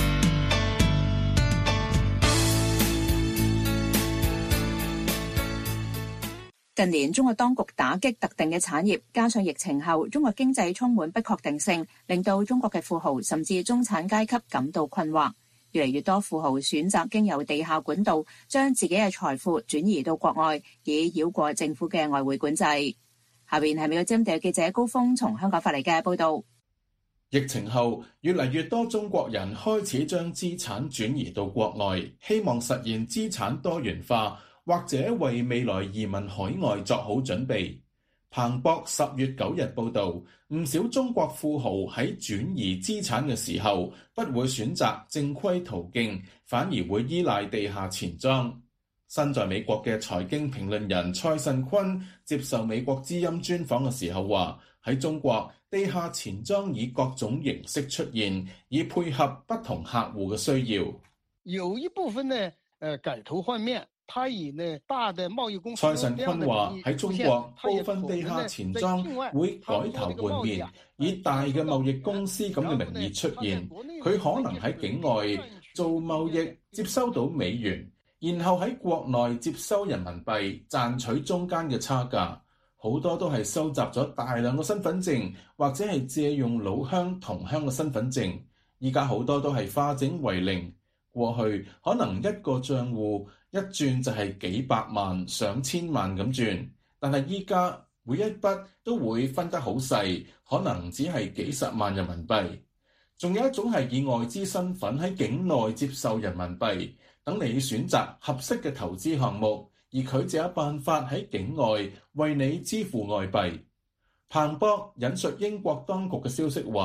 近年中國當局打擊特定嘅產業，加上疫情後中國經濟充滿不確定性，令到中國嘅富豪甚至中產階級感到困惑。越嚟越多富豪選擇經由地下管道將自己嘅財富轉移到國外，以繞過政府嘅外匯管制。下邊係美國之音地記者高峰從香港發嚟嘅報道。 疫情後，越嚟越多中國人開始將資產轉移到國內，希望實現資產多元化，或者為未來移民海外作好準備。彭博10月9日報導，唔少中國富豪喺轉移資產嘅時候，不會選擇正規途徑，反而會依賴地下錢莊。身在美國嘅財經評論人蔡慎坤接受美國之音專訪嘅時候話，喺中國地下錢莊以各種形式出現，以配合不同客戶嘅需要。 有一部分呢，改頭換面。他以呢大的貿易公司， 蔡慎坤話喺中國部分地下錢莊會改頭換面，以大嘅貿易公司咁嘅名義出現。佢可能喺境外做貿易，接收到美元，然後喺國內接收人民幣，賺取中間嘅差價。好多都係收集咗大量嘅身份證，或者係借用老鄉同鄉嘅身份證。依家好多都係化整為零。過去可能一個賬戶一轉就係幾百萬、上千萬咁轉，但係依家每一筆都會分得好細，可能只係幾十萬人民幣。仲有一種係以外資身份喺境內接受人民幣，等你選擇合適嘅投資項目，而佢就有辦法喺境外為你支付外幣。彭博引述英國當局嘅消息話，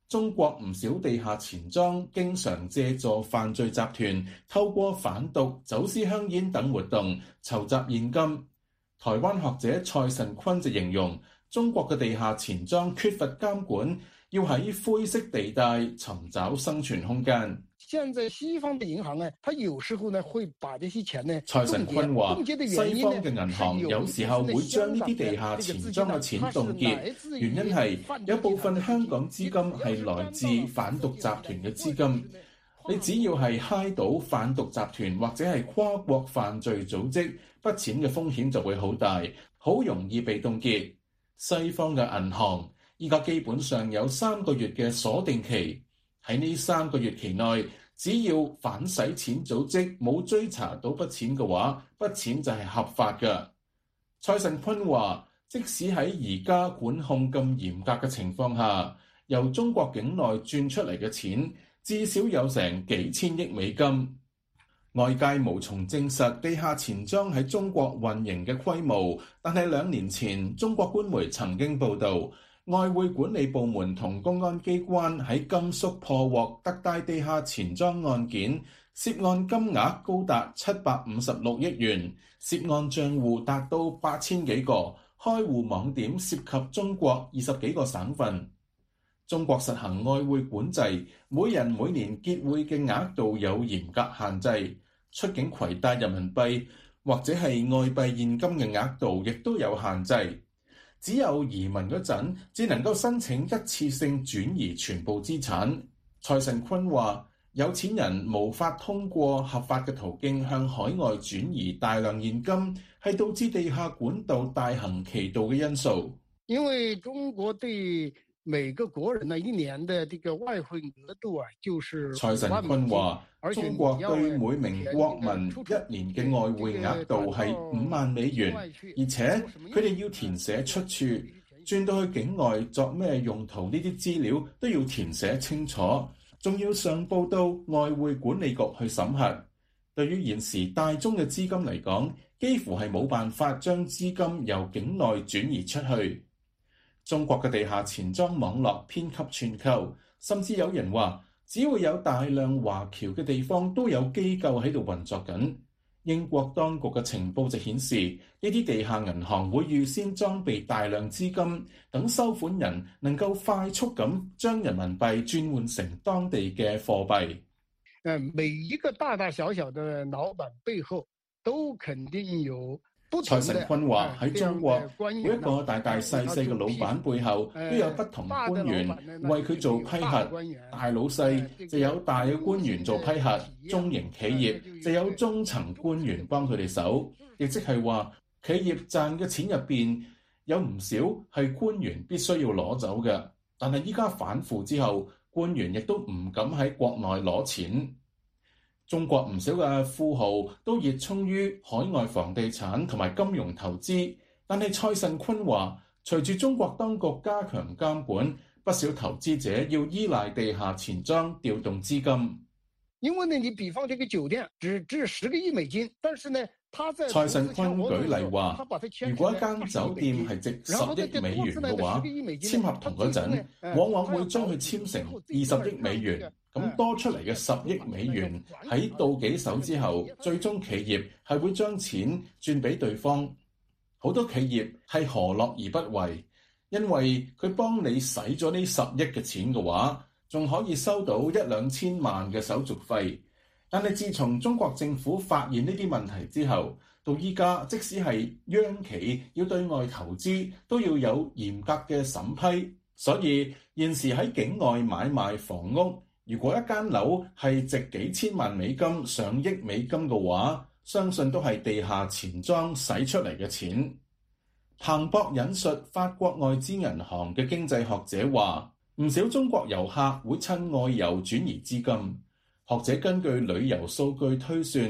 中國唔少地下錢莊經常借助犯罪集團，透過販毒、走私香煙等活動籌集現金。台灣學者蔡神坤就形容，中國嘅地下錢莊缺乏監管，要喺灰色地帶尋找生存空間。 現在西方的銀行呢，它有時候呢會把這些錢呢， 蔡神坤話，西方嘅銀行有時候會將呢啲地下錢莊嘅錢凍結，原因係有部分香港資金係來自販毒集團嘅資金。你只要係嗨到販毒集團或者係跨國犯罪組織，筆錢嘅風險就會好大，好容易被凍結。西方嘅銀行依家基本上有3個月嘅鎖定期，喺呢3個月期內，只要反洗錢組織冇追查到筆錢嘅話，筆錢就係合法嘅。蔡神坤話，即使喺而家管控咁嚴格嘅情況下，由中國境內轉出嚟嘅錢至少有成幾千億美金。外界無從證實地下錢莊喺中國運營嘅規模，但係2年前中國官媒曾經報導，外匯管理部門同公安機關喺甘肅破獲特大地下錢莊案件，涉案金額高達756億元，涉案賬戶達到8000幾個，開戶網點涉及中國20幾個省份。中國實行外匯管制，每人每年結匯嘅額度有嚴格限制，出境攜帶人民幣或者係外幣現金嘅額度亦都有限制。只有移民嗰陣，只能夠申請一次性轉移全部資產。蔡神坤話，有錢人無法通過合法嘅途徑向海外轉移大量現金，係導致地下管道大行其道嘅因素。 因為中國對每個國人呢一年的這個外匯額度啊，就是蔡神坤話，中國對每名國民一年嘅外匯額度係5萬美元，而且佢哋要填寫出處，轉到去境外作咩用途呢啲資料都要填寫清楚，仲要上報到外匯管理局去審核。對於現時大宗嘅資金嚟講，幾乎係冇辦法將資金由境內轉移出去。中國嘅地下錢莊網絡遍及全球，甚至有人話，只要有大量華僑嘅地方都有機構喺度運作緊。英國當局嘅情報就顯示，呢啲地下銀行會預先裝備大量資金，等收款人能夠快速咁將人民幣轉換成當地嘅貨幣。 每一個大大小小的老闆背後都肯定有。 蔡神坤話，喺中國每一個大大細細嘅老闆背後都有不同官員為佢做批核，大老細就有大嘅官員做批核，中型企業就有中層官員幫佢哋手，亦即係話企業賺嘅錢入邊有唔少係官員必須要攞走嘅，但係依家反腐之後，官員亦都唔敢喺國內攞錢。中國唔少嘅富豪都熱衷於海外房地產同埋金融投資，但係蔡神坤話，隨住中國當局加強監管，不少投資者要依賴地下錢莊調動資金。 因為呢，你比方這個酒店只值10個億美金，但是呢， 蔡神坤舉例話，如果一間酒店係值10億美元嘅話，簽合同嗰陣，往往會將佢簽成20億美元。咁多出嚟嘅10億美元喺到幾手之後，最終企業係會將錢轉俾對方。好多企業係何樂而不為，因為佢幫你使咗呢10億嘅錢嘅話，仲可以收到1-2千萬嘅手續費。但係自從中國政府發現呢啲問題之後，到依家即使係央企要對外投資，都要有嚴格嘅審批。所以現時喺境外買賣房屋，如果一間樓係值幾千萬美金、上億美金嘅話，相信都係地下錢莊使出嚟嘅錢。彭博引述法國外資銀行嘅經濟學者話，唔少中國遊客會趁外遊轉移資金。學者根據旅遊數據推算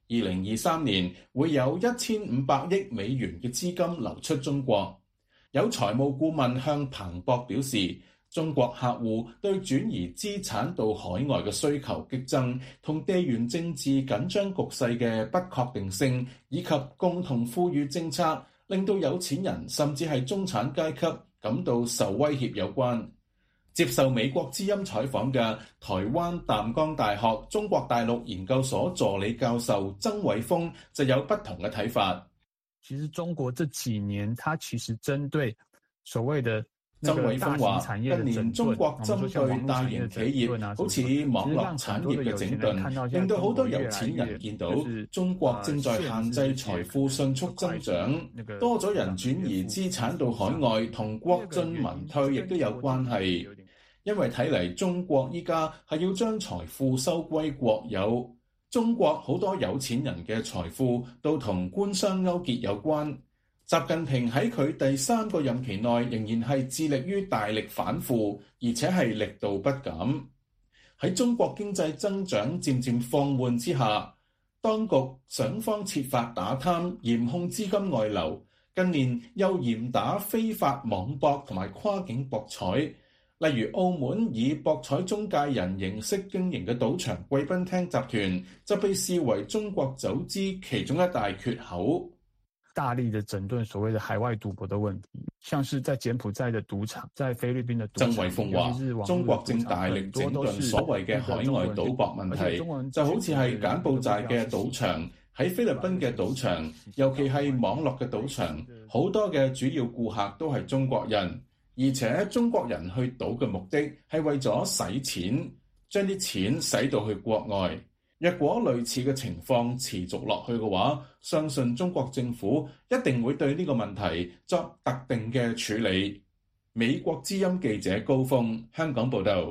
，2023年會有1500億美元嘅資金流出中國。有財務顧問向彭博表示，中國客戶對轉移資產到海外嘅需求激增，同地緣政治緊張局勢嘅不確定性，以及共同富裕政策，令到有錢人甚至係中產階級感到受威脅有關。 接受美國之音採訪嘅台灣淡江大學中國大陸研究所助理教授曾偉峰就有不同嘅睇法。 其實中國這幾年，它其實針對所謂的曾偉峰話：近年中國針對大型企業，好似網絡產業嘅整頓，令到好多有錢人見到中國正在限制財富迅速增長，多咗人轉移資產到海外，同國進民退亦都有關係。因為睇嚟中國依家係要將財富收歸國有，中國好多有錢人嘅財富都同官商勾結有關。習近平喺佢第3個任期內仍然係致力於大力反腐，而且係力度不減。喺中國經濟增長漸漸放緩之下，當局想方設法打貪，嚴控資金外流。近年又嚴打非法網博同埋跨境博彩。例如澳門以博彩中介人形式經營嘅賭場貴賓廳集團，就被視為中國走資其中一大缺口。 大力的整頓所謂的海外賭博的問題，像是在柬埔寨的賭場，在菲律賓的賭場。 曾偉峰話：中國正大力整頓所謂嘅海外賭博問題，就好似係柬埔寨嘅賭場，喺菲律賓嘅賭場，尤其係網絡嘅賭場，好多嘅主要顧客都係中國人。而且中國人去賭嘅目的係為咗使錢，將啲錢使到去國外。若果類似嘅情況持續落去嘅話，相信中國政府一定會對呢個問題作特定嘅處理。美國之音記者高峰，香港報道。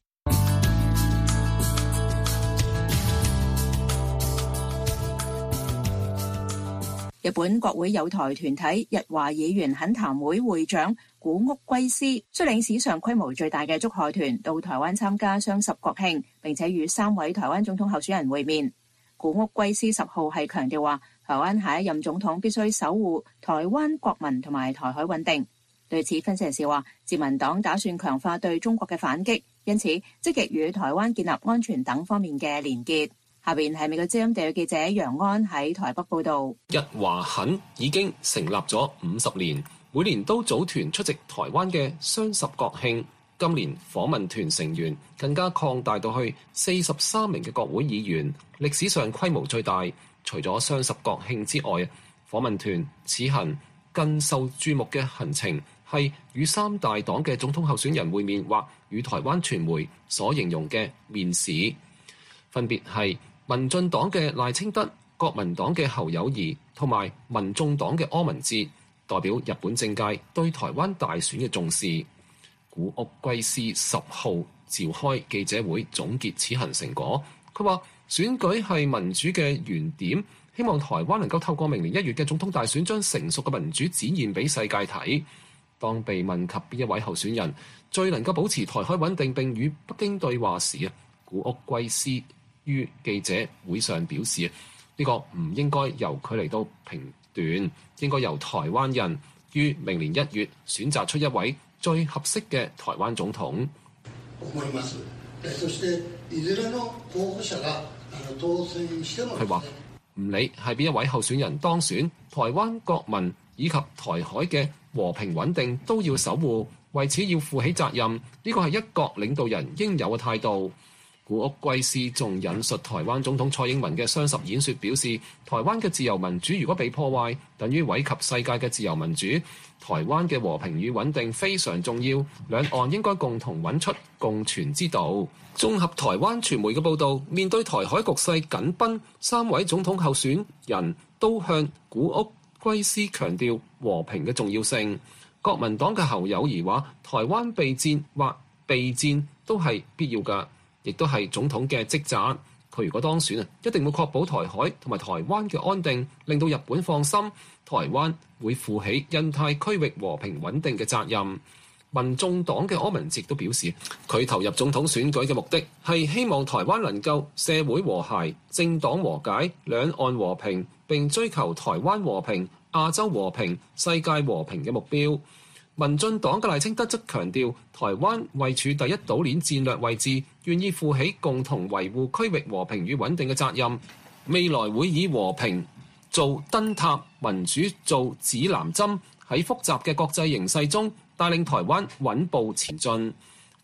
日本國會友台團體日華議員懇談會會長古屋圭司率領史上規模最大嘅祝賀團到台灣參加雙十國慶，並且與3位台灣總統候選人會面。古屋圭司10號係強調話，台灣下一任總統必須守護台灣國民同埋台海穩定。對此，分析人士話，自民黨打算強化對中國嘅反擊，因此積極與台灣建立安全等方面嘅連結。下邊係美國之音地記者楊安喺台北報道。 日華懇已經成立咗50年，每年都組團出席台灣嘅雙十國慶。今年訪問團成員更加擴大到去43名嘅國會議員，歷史上規模最大。除咗雙十國慶之外，訪問團此行更受注目嘅行程係與3大黨嘅總統候選人會面，或與台灣傳媒所形容嘅面試，分別係民進黨嘅賴清德、國民黨嘅侯友宜同埋民眾黨嘅柯文哲，代表日本政界對台灣大選嘅重視。古屋圭司10號召開記者會總結此行成果，佢話選舉係民主嘅原點，希望台灣能夠透過明年1月嘅總統大選，將成熟嘅民主展現俾世界睇。當被問及邊一位候選人最能夠保持台海穩定並與北京對話時，古屋圭司於記者會上表示，呢個唔應該由佢嚟到評斷，應該由台灣人於明年1月選擇出一位最合適嘅台灣總統。佢話唔理係邊一位候選人當選，台灣國民以及台海嘅和平穩定都要守護，為此要負起責任，呢個係一國領導人應有嘅態度。古屋圭司仲引述台灣總統蔡英文嘅雙十演說，表示台灣嘅自由民主如果被破壞，等於毀及世界嘅自由民主。台灣嘅和平與穩定非常重要，兩岸應該共同揾出共存之道。綜合台灣傳媒嘅報導，面對台海局勢緊繃，3位總統候選人都向古屋圭司強調和平嘅重要性。國民黨嘅侯友宜話，台灣備戰或備戰都係必要㗎，亦都係總統嘅職責。佢如果當選一定會確保台海同埋台灣嘅安定，令到日本放心。台灣會負起印太區域和平穩定嘅責任。民眾黨嘅柯文哲都表示，佢投入總統選舉嘅目的係希望台灣能夠社會和諧、政黨和解、兩岸和平，並追求台灣和平、亞洲和平、世界和平嘅目標。民進黨嘅賴清德則強調，台灣位處第一島鏈戰略位置，願意負起共同維護區域和平與穩定嘅責任。未來會以和平做燈塔，民主做指南針，喺複雜嘅國際形勢中帶領台灣穩步前進。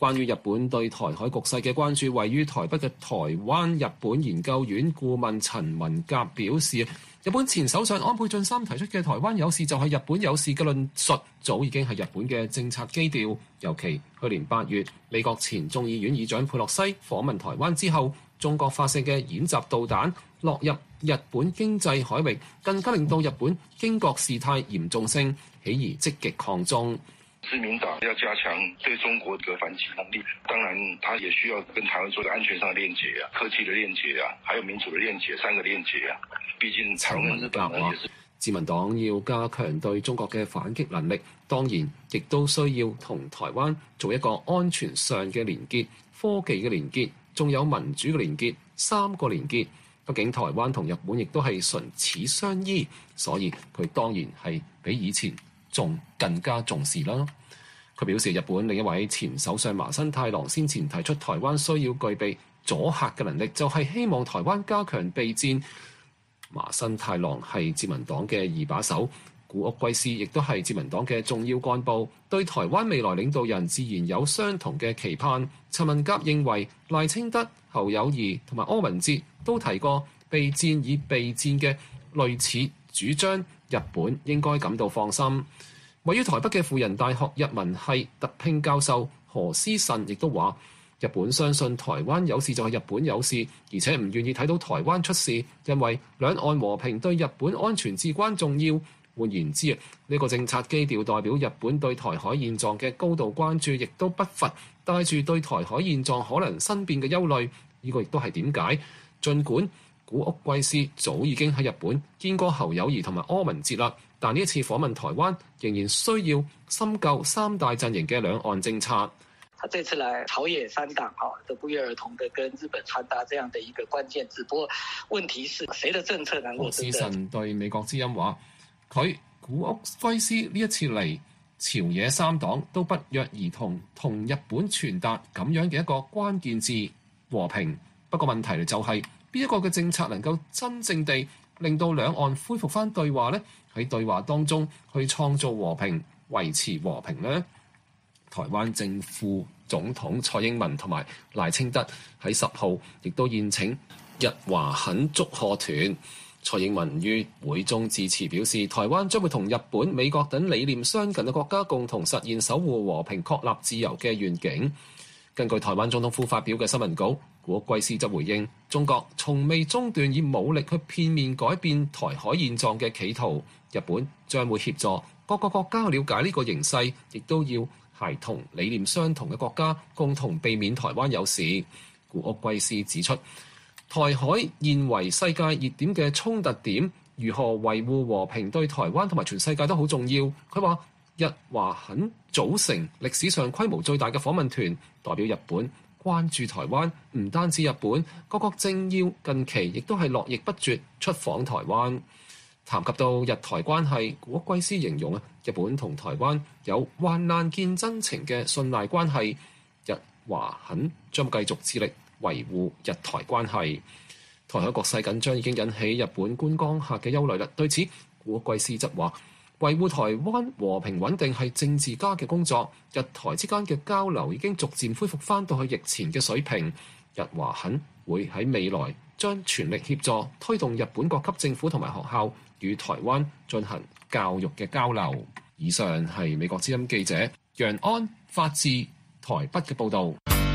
關於日本對台海局勢嘅關注，位於台北嘅台灣日本研究院顧問陳文甲表示，日本前首相安倍晉三提出嘅台灣有事就係日本有事嘅論述，早已經係日本嘅政策基調。尤其去年8月，美國前眾議院議長佩洛西訪問台灣之後，中國發射嘅演習導彈落入日本經濟海域，更加令到日本經國事態嚴重性，起而積極抗中。 自民黨要加強對中國嘅反擊能力，當然，他也需要跟台灣做安全上嘅鏈接啊、科技嘅鏈接啊，還有民主嘅鏈接，3個鏈接啊。畢竟台灣日本呢也是。 自民黨要加強對中國嘅反擊能力，當然亦都需要同台灣做一個安全上嘅連結、科技嘅連結，仲有民主嘅連結，3個連結。畢竟台灣同日本亦都係唇齒相依，所以佢當然係比以前仲更加重視啦。佢表示，日本另一位前首相麻生太郎先前提出台灣需要具備阻嚇嘅能力，就係希望台灣加強備戰。麻生太郎係自民黨嘅2把手，古屋圭司亦都係自民黨嘅重要幹部，對台灣未來領導人自然有相同嘅期盼。陳文甲認為，賴清德、侯友宜同埋柯文哲都提過備戰以備戰嘅類似主張，日本應該感到放心。位於台北嘅輔仁大學日文系特聘教授何思慎亦都話，日本相信台灣有事就係日本有事，而且唔願意睇到台灣出事，因為兩岸和平對日本安全至關重要。換言之，呢個政策基調代表日本對台海現狀嘅高度關注，亦都不乏帶住對台海現狀可能生變嘅憂慮。呢個亦都係點解儘管古屋圭司早已經喺日本見過侯友宜同埋柯文哲啦，但呢一次訪問台灣仍然需要深究3大陣營嘅兩岸政策。 他這次來朝野3黨都不約而同的跟日本傳達這樣的一個關鍵字。不過問題是，誰的政策能夠真正？何思慎對美國之音話，佢古屋圭司呢一次嚟朝野3黨都不約而同同日本傳達咁樣嘅一個關鍵字和平。不過問題就係邊一個嘅政策能夠真正地令到兩岸恢復翻對話呢？喺對話當中去創造和平、維持和平呢？台灣正副總統蔡英文同埋賴清德喺10號亦都宴請日華肯祝賀團。蔡英文於會中致辭表示，台灣將會同日本、美國等理念相近嘅國家共同實現守護和平、確立自由嘅願景。根據台灣總統府發表嘅新聞稿，古屋圭司則回應中國從未中斷以武力去片面改變台海現狀嘅企圖，日本將會協助各個國家了解呢個形勢，亦都要係同理念相同嘅國家共同避免台灣有事。古屋圭司指出，台海現為世界熱點嘅衝突點，如何維護和平對台灣同埋全世界都好重要。佢話日華肯組成歷史上規模最大嘅訪問團，代表日本關注台灣。唔單止日本，各國政要近期亦都係絡繹不絕出訪台灣。談及到日台關係，古屋圭司形容日本同台灣有患難見真情嘅信賴關係，日華肯將繼續致力維護日台關係。台海局勢緊張已經引起日本觀光客嘅憂慮啦。對此，古屋圭司則話，維護台灣和平穩定係政治家嘅工作，日台之間嘅交流已經逐漸恢復翻到去疫前嘅水平。日華肯會喺未來將全力協助推動日本各級政府同埋學校與台灣進行教育嘅交流。以上係美國之音記者楊安發自台北嘅報導。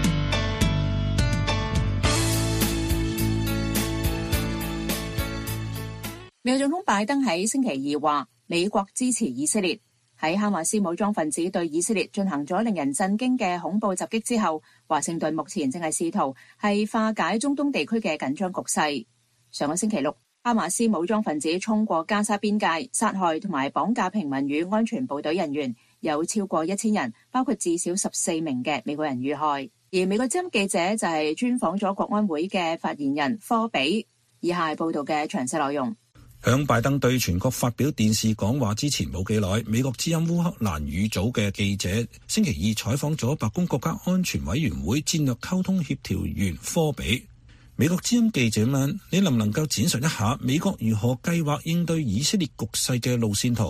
美國總統拜登喺星期2話，美國支持以色列。喺哈馬斯武裝分子對以色列進行咗令人震驚嘅恐怖襲擊之後，華盛頓目前正係試圖化解中東地區嘅緊張局勢。上個星期6，哈馬斯武裝分子衝過加沙邊界，殺害同埋綁架平民與安全部隊人員，有超過1000人，包括至少14名嘅美國人遇害。而美國之音記者就係專訪咗國安會嘅發言人科比。以下係報道嘅詳細內容。 響拜登對全國發表電視講話之前冇幾耐，美國之音烏克蘭語組嘅記者星期二採訪咗白宮國家安全委員會戰略溝通協調員科比。美國之音記者問：你能唔能夠展述一下美國如何計劃應對以色列局勢嘅路線圖？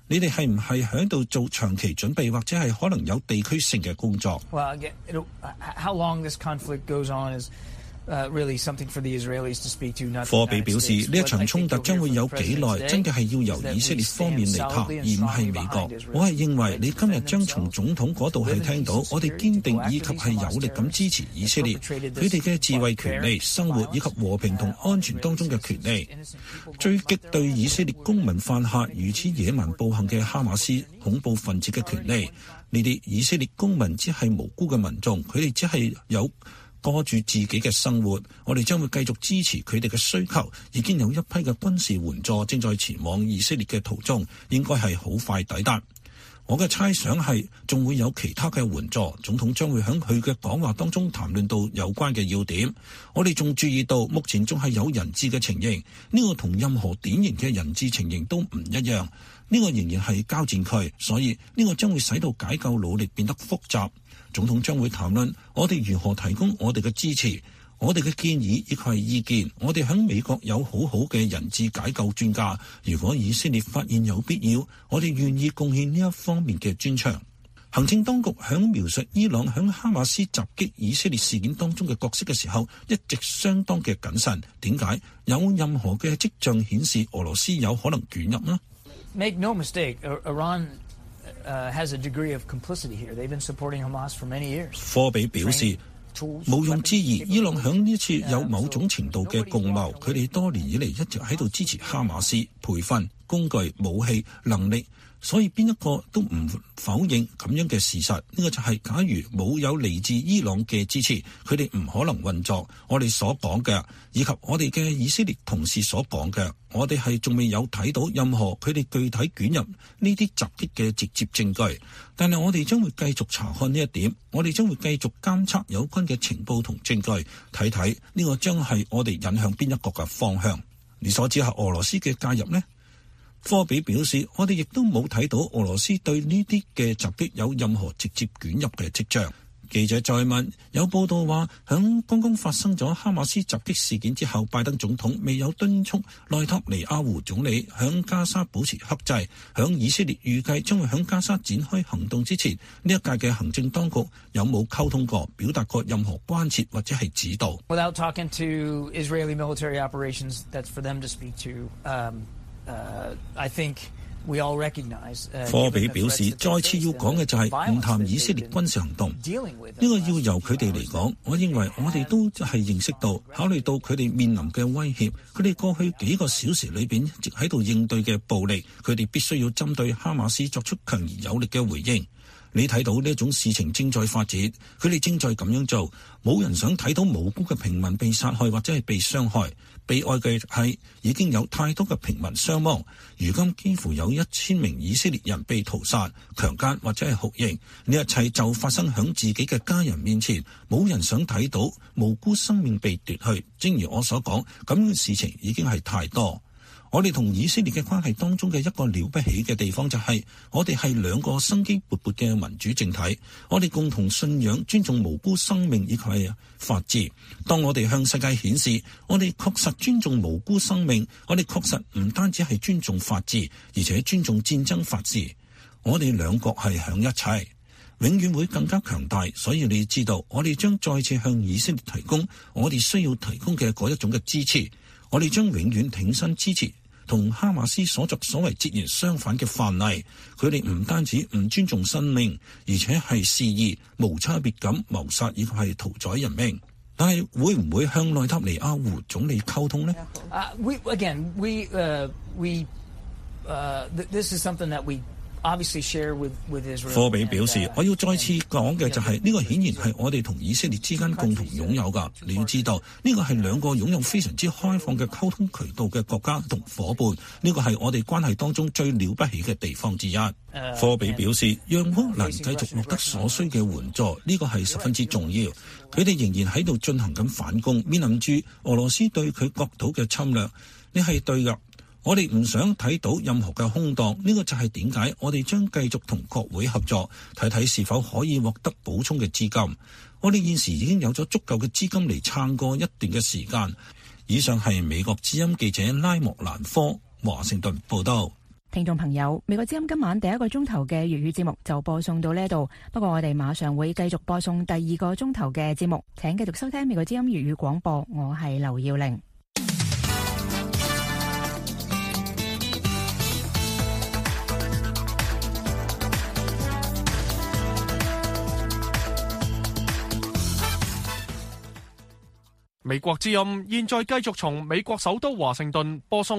你哋係唔係喺度做長期準備，或者係可能有地區性嘅工作？ Well, again, how long this conflict goes on is really something for the Israelis to speak to. 科比表示，呢一場衝突將會有幾耐，真嘅係要由以色列方面嚟談，而唔係美國。我係認為你今日將從總統嗰度係聽到，我哋堅定以及係有力咁支持以色列，佢哋嘅自衛權利、生活以及和平同安全當中嘅權利，追擊對以色列公民犯下如此野蠻暴行嘅哈馬斯恐怖分子嘅權利。呢啲以色列公民只係無辜嘅民眾，佢哋只係有過住自己嘅生活，我哋將會繼續支持佢哋嘅需求。已經有一批嘅軍事援助正在前往以色列嘅途中，應該係好快抵達。我嘅猜想係仲會有其他嘅援助，總統將會喺佢嘅講話當中談論到有關嘅要點。我哋仲注意到目前仲係有人質嘅情形，呢個同任何典型嘅人質情形都唔一樣，呢個仍然係交戰區，所以呢個將會使到解救努力變得複雜。總統將會談論我哋如何提供我哋嘅支持，我哋嘅建議以及係意見。我哋喺美國有好好嘅人質解救專家，如果以色列發現有必要，我哋願意貢獻呢一方面嘅專長。行政當局喺描述伊朗喺哈馬斯襲擊以色列事件當中嘅角色嘅時候，一直相當嘅謹慎。點解？有任何嘅跡象顯示俄羅斯有可能捲入呢？ Make no mistake, Iran has a degree of complicity here. They've been supporting Hamas for many years. 科比表示，毋庸置疑，伊朗響呢次有某種程度嘅共謀，佢哋多年以嚟一直喺度支持哈馬斯，培訓、工具、武器、能力。所以邊一個都唔否認咁樣嘅事實，呢個就係假如冇有嚟自伊朗嘅支持，佢哋唔可能運作。我哋所講嘅，以及我哋嘅以色列同事所講嘅，我哋係仲未有睇到任何佢哋具體捲入呢啲襲擊嘅直接證據。但係我哋將會繼續查看呢一點，我哋將會繼續監測有關嘅情報同證據，睇睇呢個將係我哋引向邊一個嘅方向。你所指係俄羅斯嘅介入呢？科比表示，我哋亦都冇睇到俄羅斯對呢啲嘅襲擊有任何直接捲入嘅跡象。記者再問，有報道話響剛剛發生咗哈馬斯襲擊事件之後，拜登總統未有敦促內塔尼亞胡總理響加沙保持克制。響以色列預計將會響加沙展開行動之前，呢一屆嘅行政當局有冇溝通過，表達過任何關切或者係指導？ Without talking to Israeli military operations, that's for them to speak to. I think we all recognize. 科比表示，再次要講嘅就係唔談以色列軍事行動，呢個要由佢哋嚟講。我認為我哋都係認識到，考慮到佢哋面臨嘅威脅，佢哋過去幾個小時裏邊一直喺度應對嘅暴力，佢哋必須要針對哈馬斯作出強而有力嘅回應。你睇到呢種事情正在發展，佢哋正在咁樣做，冇人想睇到無辜嘅平民被殺害或者係被傷害。悲哀嘅係已經有太多嘅平民傷亡，如今幾乎有1000名以色列人被屠殺、強姦或者係酷刑，呢一切就發生響自己嘅家人面前，冇人想睇到無辜生命被奪去。正如我所講，咁樣嘅事情已經係太多。我哋同以色列嘅關係當中嘅一個了不起嘅地方就係，我哋係兩個生機勃勃嘅民主政體，我哋共同信仰尊重無辜生命以及係法治。當我哋向世界顯示我哋確實尊重無辜生命，我哋確實唔單止係尊重法治，而且尊重戰爭法治，我哋兩國係響一齊，永遠會更加強大。所以你知道，我哋將再次向以色列提供我哋需要提供嘅嗰一種嘅支持，我哋將永遠挺身支持同哈馬斯所作所為截然相反嘅犯例。佢哋唔單止唔尊重生命，而且係肆意無差別咁謀殺以及係屠宰人命。但係會唔會向內塔尼亞胡總理溝通呢？ This is something that we obviously share with Israel. 科比表示，我要再次講嘅就係，呢個顯然係我哋同以色列之間共同擁有㗎。你要知道，呢個係兩個擁有非常之開放嘅溝通渠道嘅國家同夥伴，呢個係我哋關係當中最了不起嘅地方之一。科比表示，讓烏克蘭繼續獲得所需嘅援助，呢個係十分之重要。佢哋仍然喺度進行緊反攻，面臨住俄羅斯對佢國土嘅侵略，呢係對㗎。我哋唔想睇到任何嘅空檔，呢個就係點解我哋將繼續同國會合作，睇睇是否可以獲得補充嘅資金。我哋現時已經有咗足夠嘅資金嚟撐過一段嘅時間。以上係美國之音記者拉莫蘭科華盛頓報道。 聽眾朋友，美國之音今晚第一個鐘頭嘅粵語節目就播送到呢度，不過我哋馬上會繼續播送第二個鐘頭嘅節目，請繼續收聽美國之音粵語廣播，我係劉耀玲。 美國之音現在繼續從美國首都華盛頓播送